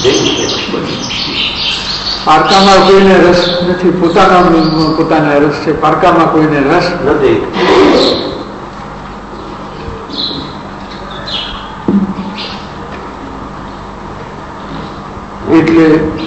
પારકામાં કોઈને રસ નથી, પોતાને રસ છે, પારકામાં કોઈને રસ નથી. એટલે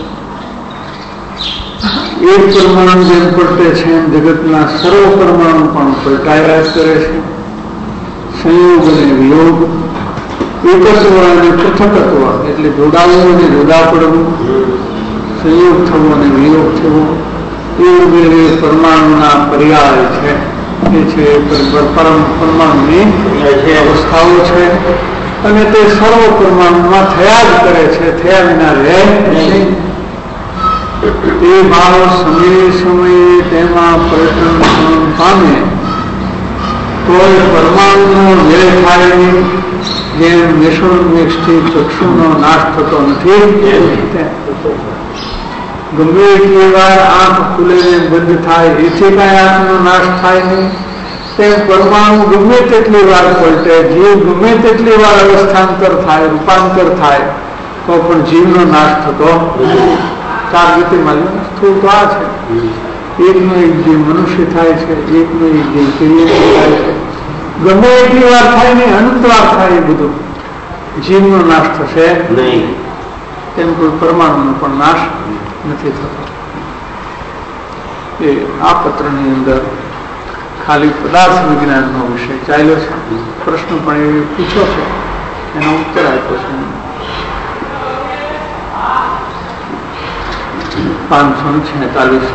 એક પરમાણુ જેમ પલટે છે એમ જગતના સર્વ પરમાણુ પણ પલટાયા કરે છે. સંયોગ અને વિયોગ, એકત્વ અને પૃથકત્વ એટલે જોડાવું અને જુદા પડવું, સંયોગ થવો અને વિયોગ થવો, એ વગેરે પરમાણુના પર્યાય છે. એ છે પરમાણુની અવસ્થાઓ છે અને તે સર્વ પરમાણુમાં થયા જ કરે છે, થયા વિના રહે નહીં. તે ભાવ સમયે સમયે તેમાં પરિવર્તન પામે કોઈ પરમાણુનો વ્યય થાય નહીં. જેમ મેષોન્મેષથી ચક્ષુનો નાશ થતો નથી, ગમે એટલી વાર આંખ ખુલે ને બંધ થાય એથી કાંઈ આંખનો નાશ થાય નહીં. તેમ પરમાણુ ગમે તેટલી વાર પલટે, જીવ ગમે તેટલી વાર અવસ્થાંતર થાય, રૂપાંતર થાય, તો પણ જીવનો નાશ થતો ચાર રીતે માલ્યું સ્થૂળ તો આ છે. એકનો એક જીવ મનુષ્ય થાય છે, એકનો એક જીવ તિર્યક થાય છે. ગમે એટલી વાર થાય ને અનંત વાર થાય, એ બધું જીવનો નાશ થશે નહીં. તેમ કોઈ પરમાણુનો પણ નાશ નથી થતો. એ આ પત્રની અંદર ખાલી પદાર્થ વિજ્ઞાનનો વિષય ચાલ્યો છે. પ્રશ્ન પણ એ પૂછ્યો છે, એનો ઉત્તર આપ્યો છે. 546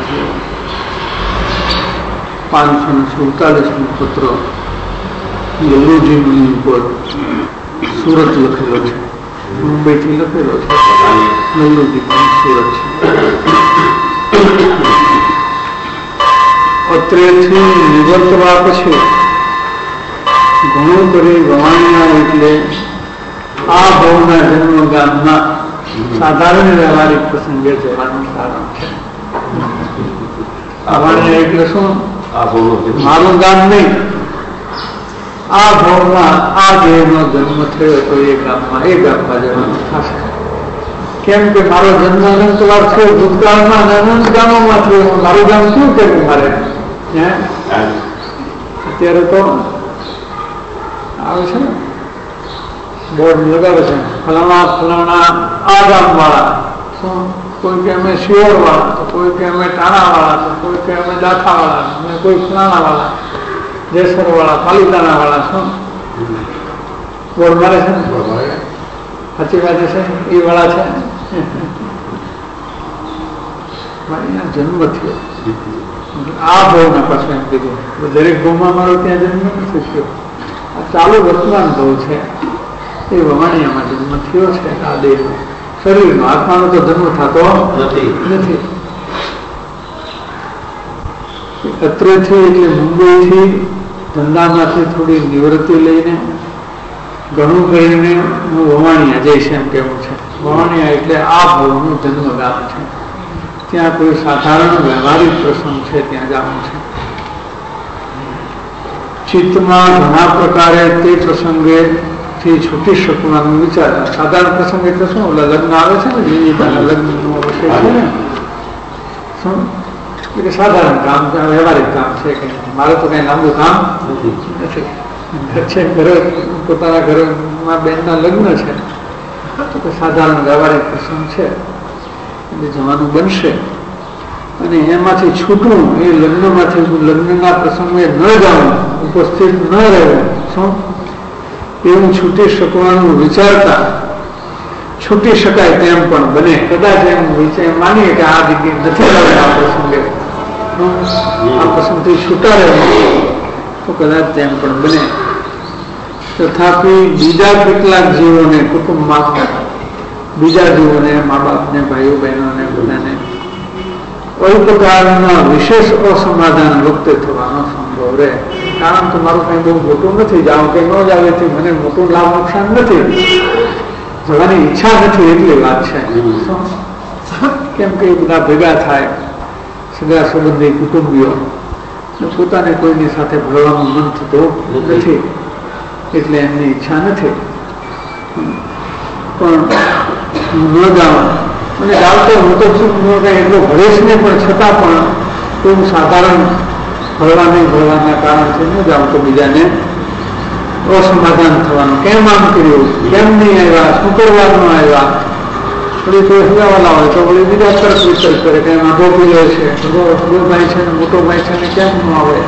547 પત્ર લલ્લુજી મુનિ ઉપર સુરત લખેલો છે, મુંબઈથી લખેલો છે. લલ્લુજી સુરત છે. અત્રેથી નિવર્તવા પછી ઘણું કરી ગવાણ્યા એટલે આ ભાવના જન્મગામમાં સાધારણ વ્યવહારિક પ્રસંગે જવાનું કારણ છે. ગવાણ્યા એટલે શું? મારું ગામ નહીં, આ ભાવમાં આ દેહનો જન્મ થયો તો એ ગામમાં જવાનું થશે. કેમ કે મારો જન્મ અનંત વાર થયો, ભૂતકાળમાં અનંત ગામોમાં થયો. મારું ગામ શું કર્યું મારે? અત્યારે તો આવે છે ને બોર્ડ લગાવે છે, ફલાણા આ ગામ વાળા, કોઈ કે અમે શિયોર વાળા, તો કોઈ કે અમે ટાણા વાળા, તો કોઈ કે અમે દાખા વાળા, અને કોઈ ફલાણા વાળા, જેસર વાળા, પાલીતાણા વાળા. શું બોર્ડ મારે છે ને? સાચી વાત છે, એ વાળા છે. જન્મ થયો આ ભાવના પાછું એમ કીધું. દરેક ભાવમાં મારો ત્યાં જન્મ નથી થયો. આ ચાલુ વર્તમાન ભાવ છે, એ વવાણિયામાં જન્મ થયો છે. આ દેહનો, શરીરનો, આત્માનો તો જન્મ થતો નથી. અત્રેથી એટલે મુંબઈથી ધંધામાંથી થોડી નિવૃત્તિ લઈને ઘણું કરીને હું વવાણિયા જઈશ એમ કેવું છે. વવાણિયા એટલે આ ભાવનું જન્મગામ છે. ત્યાં કોઈ સાધારણ વ્યવહારિક પ્રસંગ છે, ત્યાં જવાનું છે. ચિત્તમાં ઘણા પ્રકારે તે પ્રસંગેથી છૂટી શકવાનું વિચાર. સાધારણ પ્રસંગ એટલે શું? લગ્ન આવે છે ને, લગ્નનો વિષય છે ને, શું એટલે સાધારણ કામ, વ્યવહારિક કામ છે. કે મારે તો કઈ લાંબુ કામ નથી. ઘરે પોતાના ઘરમાં બેનના લગ્ન છે, તો સાધારણ વ્યવહારિક પ્રસંગ છે, એટલે જવાનું બનશે. અને એમાંથી છૂટવું, એ લગ્નમાંથી લગ્નના પ્રસંગે ન જવું, ઉપસ્થિત ન રહેવું, શું એવું છૂટી શકવાનું વિચારતા છૂટી શકાય તેમ પણ બને. કદાચ એમ માનીએ કે આ જગ્યાએ નથી આવે, આ પ્રસંગે આ પ્રસંગથી છૂટા રહેવું, તો કદાચ તેમ પણ બને. તથાપી બીજા કેટલાક જીવોને, કુટુંબમાં બીજા જીવોને, મા બાપને, ભાઈઓ બહેનોને, બધાને કોઈ પ્રકારના વિશેષ અસમાધાન વખતે થવાનો સંભવ રહે. કારણ કે મારું કઈ બહુ મોટું નથી, જાઉં કે ન જાવ એથી મને મોટું લાભ નુકસાન નથી, જવાની ઈચ્છા નથી, એટલી વાત છે. કેમ કે એ બધા ભેગા થાય સગા સંબંધી કુટુંબીઓ પોતાને કોઈની સાથે ભળવાનું મન થતું નથી, એટલે એમની ઈચ્છા નથી. પણ ન જાઉં અને જાવતો હું તો શું કઈ એટલો ભળીશ ને, પણ છતાં પણ એવું સાધારણ ભળવાના કારણથી ન જાઉં તો બીજાને અસમાધાન થવાનું. કેમ આમ કર્યું, કેમ નહીં આવ્યા, શું કરવાનું આવ્યા. થોડી કોઈ હગાવાલા હોય તો વળી બીજા તરફ વિચાર કરે કે એમાં ગોપી લે છે, ભાઈ છે ને મોટો ભાઈ છે ને કેમ ન આવે,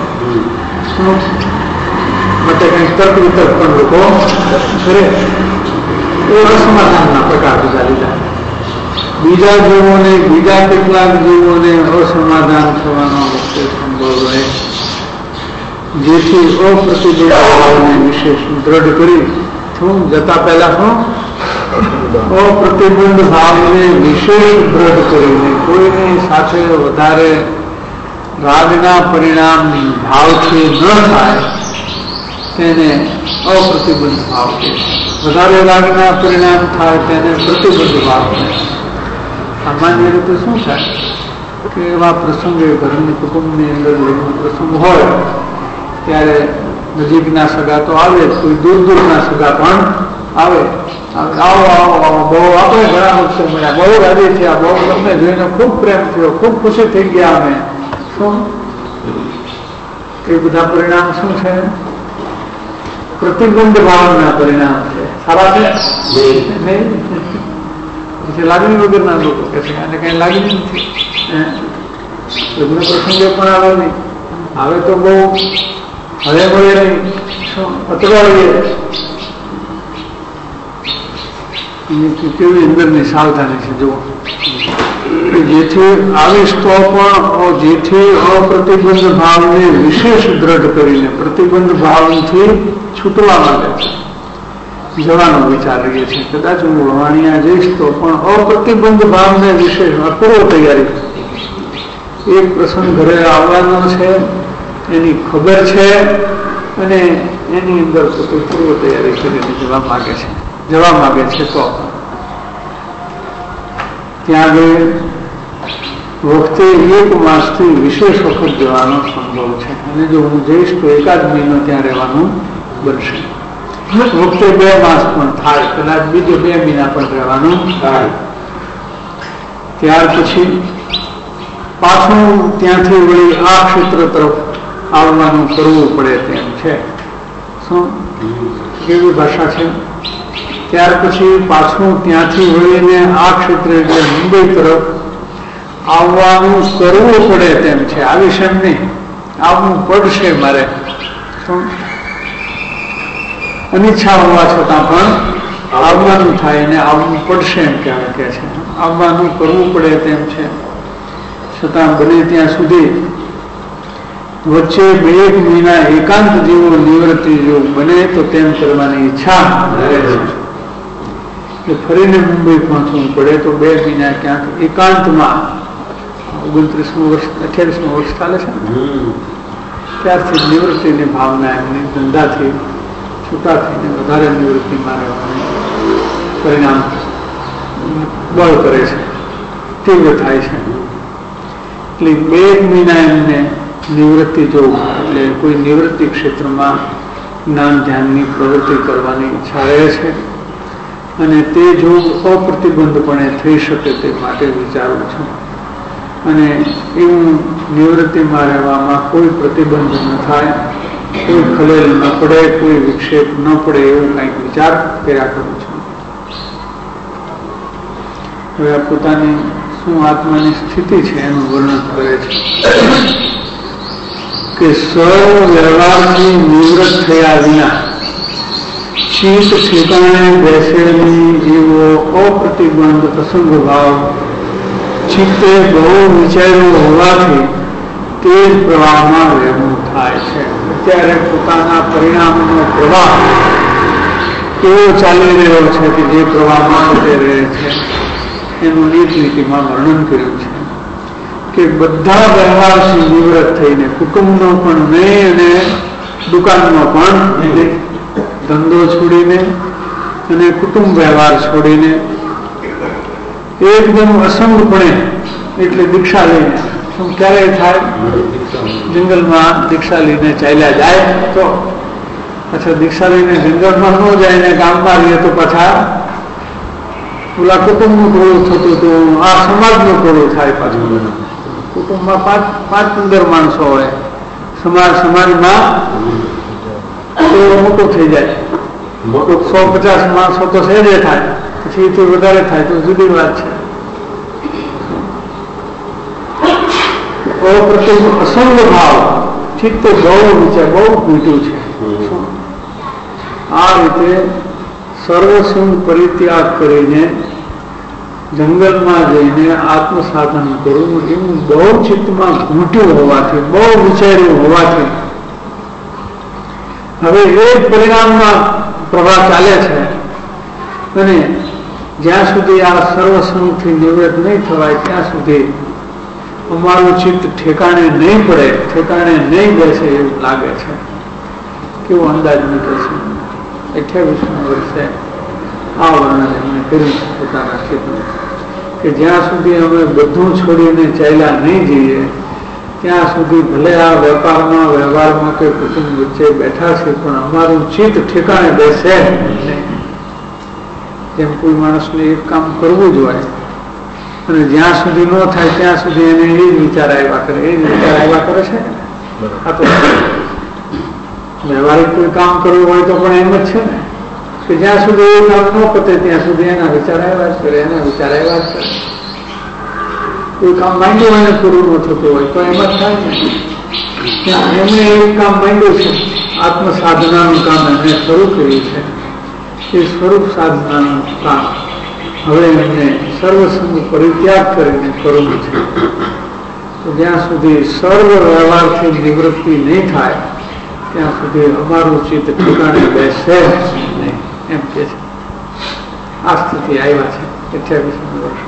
માટે કંઈક તર્ક વિતર્ક પણ લોકો કરે. એ અસમાધાનના પ્રકાર બીજા લીધા. બીજા જીવોને, બીજા કેટલાક જીવોને અસમાધાન થવાનો મુખ્ય સંભવ રહે, જેથી અપ્રતિબંધ ભાવને વિશેષ દ્રઢ કરી જતા પહેલા શું અપ્રતિબંધ ભાવને વિશેષ દ્રઢ કરીને કોઈની સાથે વધારે રાગના પરિણામ ભાવથી ન થાય તેને અપ્રતિબંધ ભાવ કહે. વધારે રાગના પરિણામ થાય તેને પ્રતિબંધ ભાવ કહે. સામાન્ય રીતે શું થાય કે એવા પ્રસંગે ઘરની કુટુંબની અંદર લગ્ન પ્રસંગ હોય ત્યારે નજીકના સગા તો આવે, કોઈ દૂરના સગા પણ આવે. આવો આવો આવો, બહુ આપણે ઘણા વખતે મળ્યા, બહુ રાજી થયા, બહુ તમને જોઈને ખૂબ પ્રેમ થયો, ખૂબ ખુશી થઈ ગયા અમે. શું એ બધા પરિણામ શું છે? પ્રતિબંધ ભાવના પરિણામ છે. સારા છે નહીં? પછી લાગણી વગરના લોકો કહે છે અને કઈ લાગણી નથી. લગ્ન પ્રસંગે પણ આવે નહીં, આવે તો બહુ હવે મળે નહીં, અતવાળીએ. કેવી અંદરની સાવધાની છે જુઓ. જેથી આવીશ તો પણ જેથી અપ્રતિબંધ ભાવને વિશેષ દ્રઢ કરીને પ્રતિબંધ ભાવથી છૂટવા માંગે છે, જવાનો વિચાર રહીએ છીએ. કદાચ હું વહાણિયા જઈશ તો પણ અપ્રતિબંધ ભાવને વિશેષ પૂર્વ તૈયારી. એક પ્રસંગ ઘરે આવવાનો છે એની ખબર છે અને એની અંદર પોતે પૂર્વ તૈયારી કરીને જવા માંગે છે તો ત્યાં આગળ વખતે 1 માસથી વિશેષ વખત જવાનો સંભવ છે અને જો હું જઈશ તો 1 મહિનો ત્યાં રહેવાનું બનશે. વખતે 2 માસ પણ થાય, કદાચ બીજો 2 મહિના પણ રહેવાનું થાય. ત્યાર પછી પાછું ત્યાંથી વળી આ ક્ષેત્ર તરફ આવવાનું કરવું પડે તેમ છે. શું કેવી ભાષા છે? ત્યાર પછી પાછું ત્યાંથી વળીને આ ક્ષેત્ર એટલે મુંબઈ તરફ આવવાનું કરવું પડે તેમ છે. આવીશ એમ નહીં, આવવું પડશે મારે. શું અનિચ્છા હોવા છતાં પણ આવવાનું થાય ને આવવું પડશે એમ કહેવાય કે છે. આવવાનું કરવું પડે તેમ છે. છતાં બને ત્યાં સુધી વચ્ચે 2 મહિના એકાંત જેવો નિવૃત્તિ જેવું બને તો તેમ કરવાની ઈચ્છા રહે છે. ફરીને મુંબઈ પહોંચવું પડે તો 2 મહિના ક્યાંક એકાંતમાં 29મું વર્ષ 28મું વર્ષ ચાલે છે ત્યારથી નિવૃત્તિની ભાવના એમની ધંધાથી છૂટા થઈને વધારે નિવૃત્તિમાં રહેવાનું પરિણામ બળ કરે છે, તીવ્ર થાય છે. એટલે 2 મહિના એમને નિવૃત્તિ જોવું એટલે કોઈ નિવૃત્તિ ક્ષેત્રમાં જ્ઞાન ધ્યાનની પ્રવૃત્તિ કરવાની ઈચ્છા રહે છે અને તે જો અપ્રતિબંધપણે થઈ શકે તે માટે વિચારું છું. અને એવું નિવૃત્તિમાં રહેવામાં કોઈ પ્રતિબંધ ન થાય, કોઈ ખલેલ ન પડે, કોઈ વિક્ષેપ ન પડે એવું કંઈક વિચાર કર્યા કરું છું. હવે પોતાની શું આત્માની સ્થિતિ છે એનું વર્ણન કરે છે કે સર્વ વ્યવહારથી નિવૃત્ત થયા વિના ચિત્ત ઠેકાણે બેસેલી જીવો અપ્રતિબંધ અસંગ ભાવ ચિત્તે બહુ વિચાર્યું હોવાથી તે જ પ્રવાહમાં રહેવું થાય છે. અત્યારે પોતાના પરિણામનો પ્રવાહ એવો ચાલી રહ્યો છે કે જે પ્રવાહમાં તે રહે છે એનું નીતિમાં વર્ણન કર્યું છે કે બધા વ્યવહારથી નિવૃત્ત થઈને કુટુંબનો પણ નહીં અને દુકાનનો પણ નહીં, ધંધો છોડીને અને કુટુંબ વ્યવહાર છોડીને એકદમ અસંગપણે એટલે દીક્ષા લઈને શું ક્યારેય થાય? જંગલમાં દીક્ષા લઈને ચાલ્યા જાય તો અચ્છા, દીક્ષા લઈને જંગલમાં ન જાય ને ગામમાં રહીએ તો પાછા ઓલા કુટુંબનું ટોળું થતું હતું, આ સમાજનું ટોળું થાય પાછું. કુટુંબમાં 5-15 માણસો હોય, સમાજમાં મોટું થઈ જાય, 150 માણસો તો સહેજે થાય, પછી એથી વધારે થાય તો જુદી વાત છે. અસંગ ભાવ ચિત્ત બહુ વિચાર બહુ કૂટ્યું છે. આ રીતે સર્વસંગ પરિત્યાગ કરીને જંગલમાં જઈને આત્મસાધન કરવું એવું બહુ ચિત્તમાં ઘૂંટ્યું હોવાથી, બહુ વિચાર્યું હોવાથી હવે એ જ પરિણામમાં પ્રવાહ ચાલે છે. અને જ્યાં સુધી આ સર્વસંગથી નિવૃત્ત નહીં થવાય ત્યાં સુધી અમારું ચિત્ત ઠેકાણે નહીં પડે, ઠેકાણે નહીં બેસે એવું લાગે છે. કેવો અંદાજ મૂકે છે? 28 વર્ષે આ વર્ણન એમણે કર્યું છે પોતાના ચિત્તનું, કે જ્યાં સુધી અમે બધું છોડીને ચાલ્યા નહીં જઈએ ત્યાં સુધી ભલે આ વેપારમાં, વ્યવહારમાં કે કુટુંબ વચ્ચે બેઠા છે પણ અમારું ચિત્ત ઠેકાણે બેસે નહીં. જેમ કોઈ માણસને એક કામ કરવું જ હોય અને જ્યાં સુધી ન થાય ત્યાં સુધી એને એ જ વિચાર આવ્યા કરે, એ જ વિચાર આવ્યા કરે છે. આ તો વ્યવહારિક કોઈ કામ કરવું હોય તો પણ એમ જ છે ને, કે જ્યાં સુધી એ કામ ન પતે ત્યાં સુધી એના વિચાર આવ્યા જ કરે, એના વિચાર આવ્યા જ કરે. કોઈ કામ માંડ્યું હોય ને પૂરું ન થતું હોય તો એમ જ થાય ને. એમને એક કામ માંડ્યું છે, આત્મ સાધનાનું કામ એમને શરૂ કર્યું છે. એ સ્વરૂપ સાધનાનું કામ હવે એમને સર્વસંગ પરિત્યાગ કરીને કરવું છે. તો જ્યાં સુધી સર્વ વ્યવહારથી નિવૃત્તિ નહીં થાય ત્યાં સુધી અમારું ચિત્ત ઠેકાણે બેસે નહીં એમ કે છે. આ સ્થિતિ આવ્યા છે 28 વર્ષ.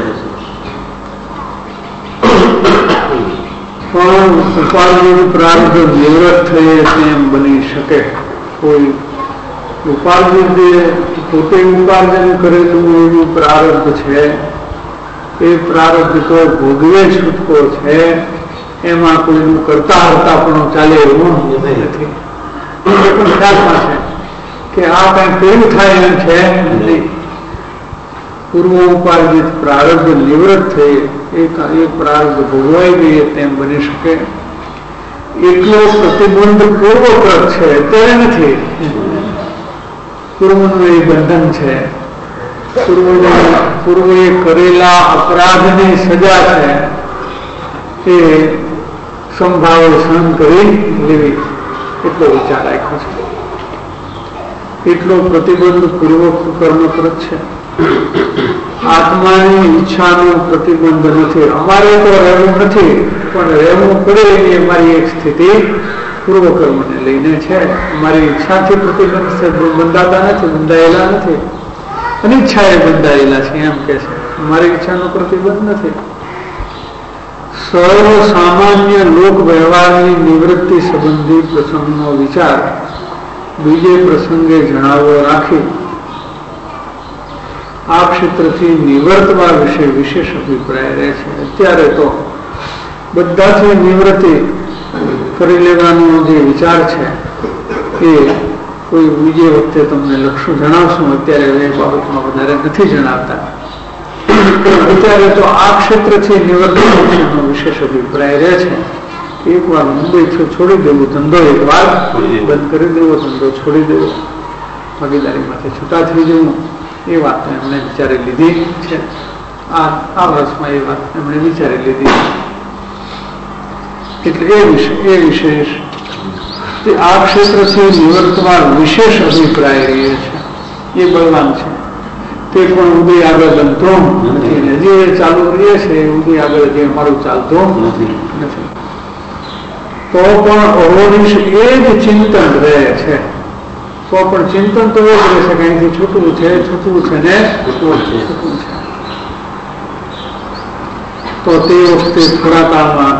પણ ઉપાર્જન પ્રારબ્ધ નિવૃત્ત થયે તેમ બની શકે. કોઈ ઉપાર્જન જે પોતે ઉપાર્જન કરેલું એવું પ્રારબ્ધ છે, એ પ્રારબ્ધ તો ભોગવે છૂટકો છે, એમાં કોઈનું કરતા હરતા પણ ચાલે એવું નથી. એ પણ ખ્યાલમાં છે કે આ કઈ કેવું થાય એમ છે નહીં. પૂર્વ ઉપાર્જિત પ્રારબ્ધ નિવૃત્ત થઈ એ પ્રારબ્ધ ભોગવાઈ ગઈ તેમ બની શકે. એટલો પ્રતિબંધ પૂર્વકૃત છે અત્યારે નથી. પૂર્વનું એ બંધન છે, પૂર્વે કરેલા અપરાધની સજા છે એ સંભાવે સહન કરી લેવી એટલો વિચાર રાખ્યો છે. એટલો પ્રતિબંધ પૂર્વક કર્મકૃત છે. આત્માની ઈચ્છાનો પ્રતિબંધ નથી. અમારે તો રહેવું નથી, પણ રહેવું પડે એ અમારી એક સ્થિતિ પૂર્વ કર્મને લઈને છે. અમારી ઈચ્છાથી પ્રતિબંધ છે, બંધાતા નથી, બંધાયેલા નથી. અનિચ્છા એ બંધાયેલા છે એમ કે છે. અમારી ઈચ્છાનો પ્રતિબંધ નથી. સર્વ સામાન્ય લોક વ્યવહારની નિવૃત્તિ સંબંધી પ્રસંગનો વિચાર બીજે પ્રસંગે જણાવો રાખી આ ક્ષેત્રથી નિવર્તવા વિશે વિશેષ અભિપ્રાય રહે છે. અત્યારે તો બધાથી નિવૃત્તિ કરી લેવાનો જે વિચાર છે એ કોઈ બીજી વખતે તમને લક્ષું જણાવશું. અત્યારે એ બાબતમાં વધારે નથી જણાવતા. અત્યારે તો આ ક્ષેત્રથી નિવર્તવાનો વિશેષ અભિપ્રાય રહે છે. એક વાર મુંબઈ છોડી દેવું, ધંધો એક વાર બંધ કરી દેવો, ધંધો છોડી દેવો, ભાગીદારીમાંથી છૂટા થઈ જવું, એ વાત એમણે વિચારી લીધી છે. આ વર્ષમાં એ વાત એમણે વિચારી લીધી. એટલે એ વિશેષ આ ક્ષેત્રથી નિવર્તવા વિશેષ અભિપ્રાય રહે છે. એ બળવાન છે. તે પણ ઉદય આગળ બનતો નથી. હજી એ ચાલુ રહે છે ઉદય આગળ જે અમારું ચાલતો નથી. તો પણ અહોનિશ એ જ ચિંતન રહે છે. તો પણ ચિંતન તો એ જ રહેશે કે અહીંથી છૂટવું છે, છૂટવું છે ને છૂટવું છે. તો તે વખતે થોડા કાળમાં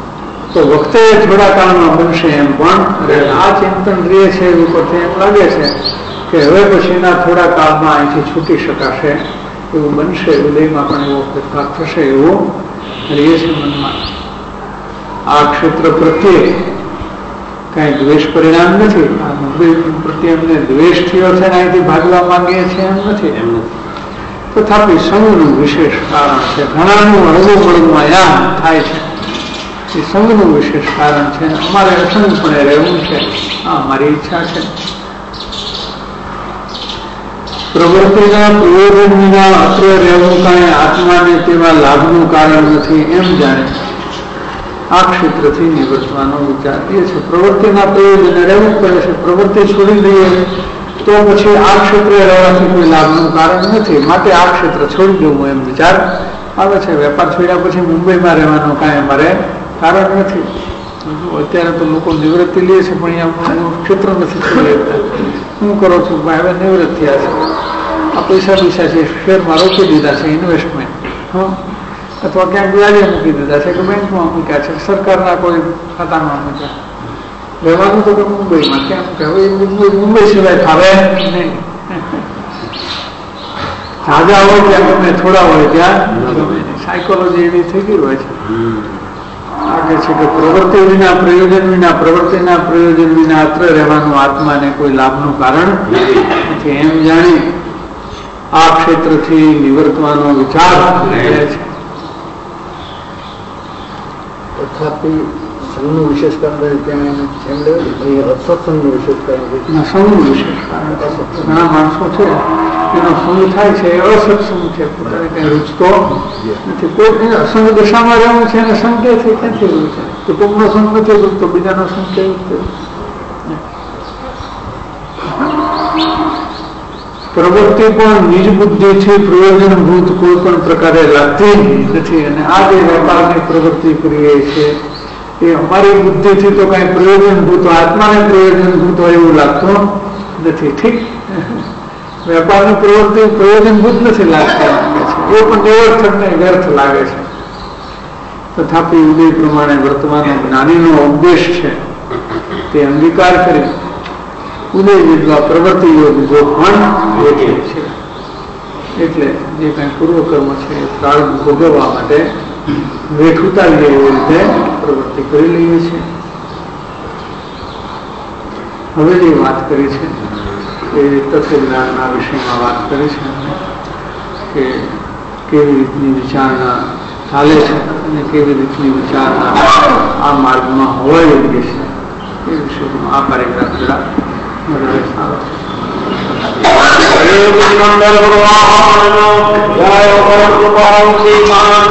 બનશે એમ પણ આ ચિંતન રહે છે ઉપરથી એમ લાગે છે કે હવે પછીના થોડા કાળમાં અહીંથી છૂટી શકાશે એવું બનશે. ઉદયમાં પણ એવો ફેરફાર થશે એવું રહે છે મનમાં. આ ક્ષેત્ર પ્રત્યે કઈ દ્વેષ પરિણામ નથી. આ મુંબઈ પ્રત્યે અમને દ્વેષ થયો છે ને અહીંથી ભાગવા માંગીએ છીએ એમ નથી. તથાપિ સંઘનું વિશેષ કારણ છે. ઘણાનું હળવું મળવું અહીંયા થાય છે એ સંઘનું વિશેષ કારણ છે. અમારે અસંગપણે રહેવું છે, આ મારી ઈચ્છા છે. પ્રવૃત્તિના પ્રયોજન વિના અત્ર રહેવું કાંઈ આત્માને તેવા લાભનું કારણ નથી એમ જાણે આ ક્ષેત્રથી નિવર્તવાનો વિચાર એ છે. પ્રવૃત્તિના પ્રયોજને રહેવું પડે છે. પ્રવૃત્તિ છોડી દઈએ તો પછી આ ક્ષેત્રે રહેવાથી કોઈ લાભનું કારણ નથી, માટે આ ક્ષેત્ર છોડી દેવું એમ વિચાર આવે છે. વેપાર છોડ્યા પછી મુંબઈમાં રહેવાનું કાંઈ અમારે કારણ નથી. અત્યારે તો લોકો નિવૃત્તિ લે છે પણ અહીંયા ક્ષેત્ર નથી છોડી શકતા. હું કરો છું ભાઈ હવે નિવૃત્ત થયા છે, આ પૈસા છે શેરમાં રોકી દીધા છે, ઇન્વેસ્ટમેન્ટ અથવા ક્યાંક વ્યાજે મૂકી દીધા છે કે બેંકમાં મૂક્યા છે, સરકારના કોઈ ખાતામાં મૂક્યા. રહેવાનું તો કે મુંબઈમાં કેમ કે હવે મુંબઈ સિવાય ફાવે નહીં. તાજા હોય ત્યાં ગમે, થોડા હોય ત્યાં ગમે. સાયકોલોજી એવી થઈ ગઈ હોય છે. આગે છે કે પ્રવૃત્તિ વિના પ્રયોજન વિના, પ્રવૃત્તિના પ્રયોજન વિના અત્ર રહેવાનું આત્માને કોઈ લાભનું કારણ નથી એમ જાણી આ ક્ષેત્રથી નિવર્તવાનો વિચાર રહે છે. તથાપિ સંઘનું વિશેષ કારણ ત્યાં એમ લેવું અસત્સંગનું વિશેષ કારણ સંઘનું વિશેષ કારણ. ઘણા માણસો છે એનો સંગ થાય છે એ અસત્સંગ છે, પોતાને કઈ રૂચતો નથી. કોઈ અસંગ દશામાં રહેવું છે એને સંગ ક્યાંથી રહ્યું છે? કુટુંબનો સંગ નથી રૂચતો, બીજાનો સંગ કેવી રીતે? પ્રવૃત્તિ પણ નિજ બુદ્ધિથી પ્રયોજનભૂત કોઈ પણ પ્રકારે લાગતી નથી. અને આ જે વેપારની પ્રવૃત્તિ કરીએ છે એ અમારી બુદ્ધિથી તો કઈ પ્રયોજનભૂત, આત્માને પ્રયોજનભૂત હોય એવું લાગતું નથી. ઠીક, વેપારની પ્રવૃત્તિ પ્રયોજનભૂત નથી લાગતી, એ પણ નિરર્થકને વ્યર્થ લાગે છે. તથાપિ ઉદય પ્રમાણે વર્તમાન જ્ઞાનીનો ઉપદેશ છે તે અંગીકાર કરી ઉદય વિધવા પ્રવૃત્તિ યોગ ગોપણ છે. એટલે જે કઈ પૂર્વકર્મ છે એ પ્રારંભ ભોગવવા માટે વેઠ ઉતારીએ એવી રીતે પ્રવૃત્તિ કરી લઈએ છીએ. હવે જે વાત કરી છે એ તત્વજ્ઞાનના વિષયમાં વાત કરી છે કે કેવી રીતની વિચારણા ચાલે છે અને કેવી રીતની વિચારણા આ માર્ગમાં હોવા યોગ્ય છે એ વિષયમાં આ કાર્યક્રમ જરા વધારે સારો છે.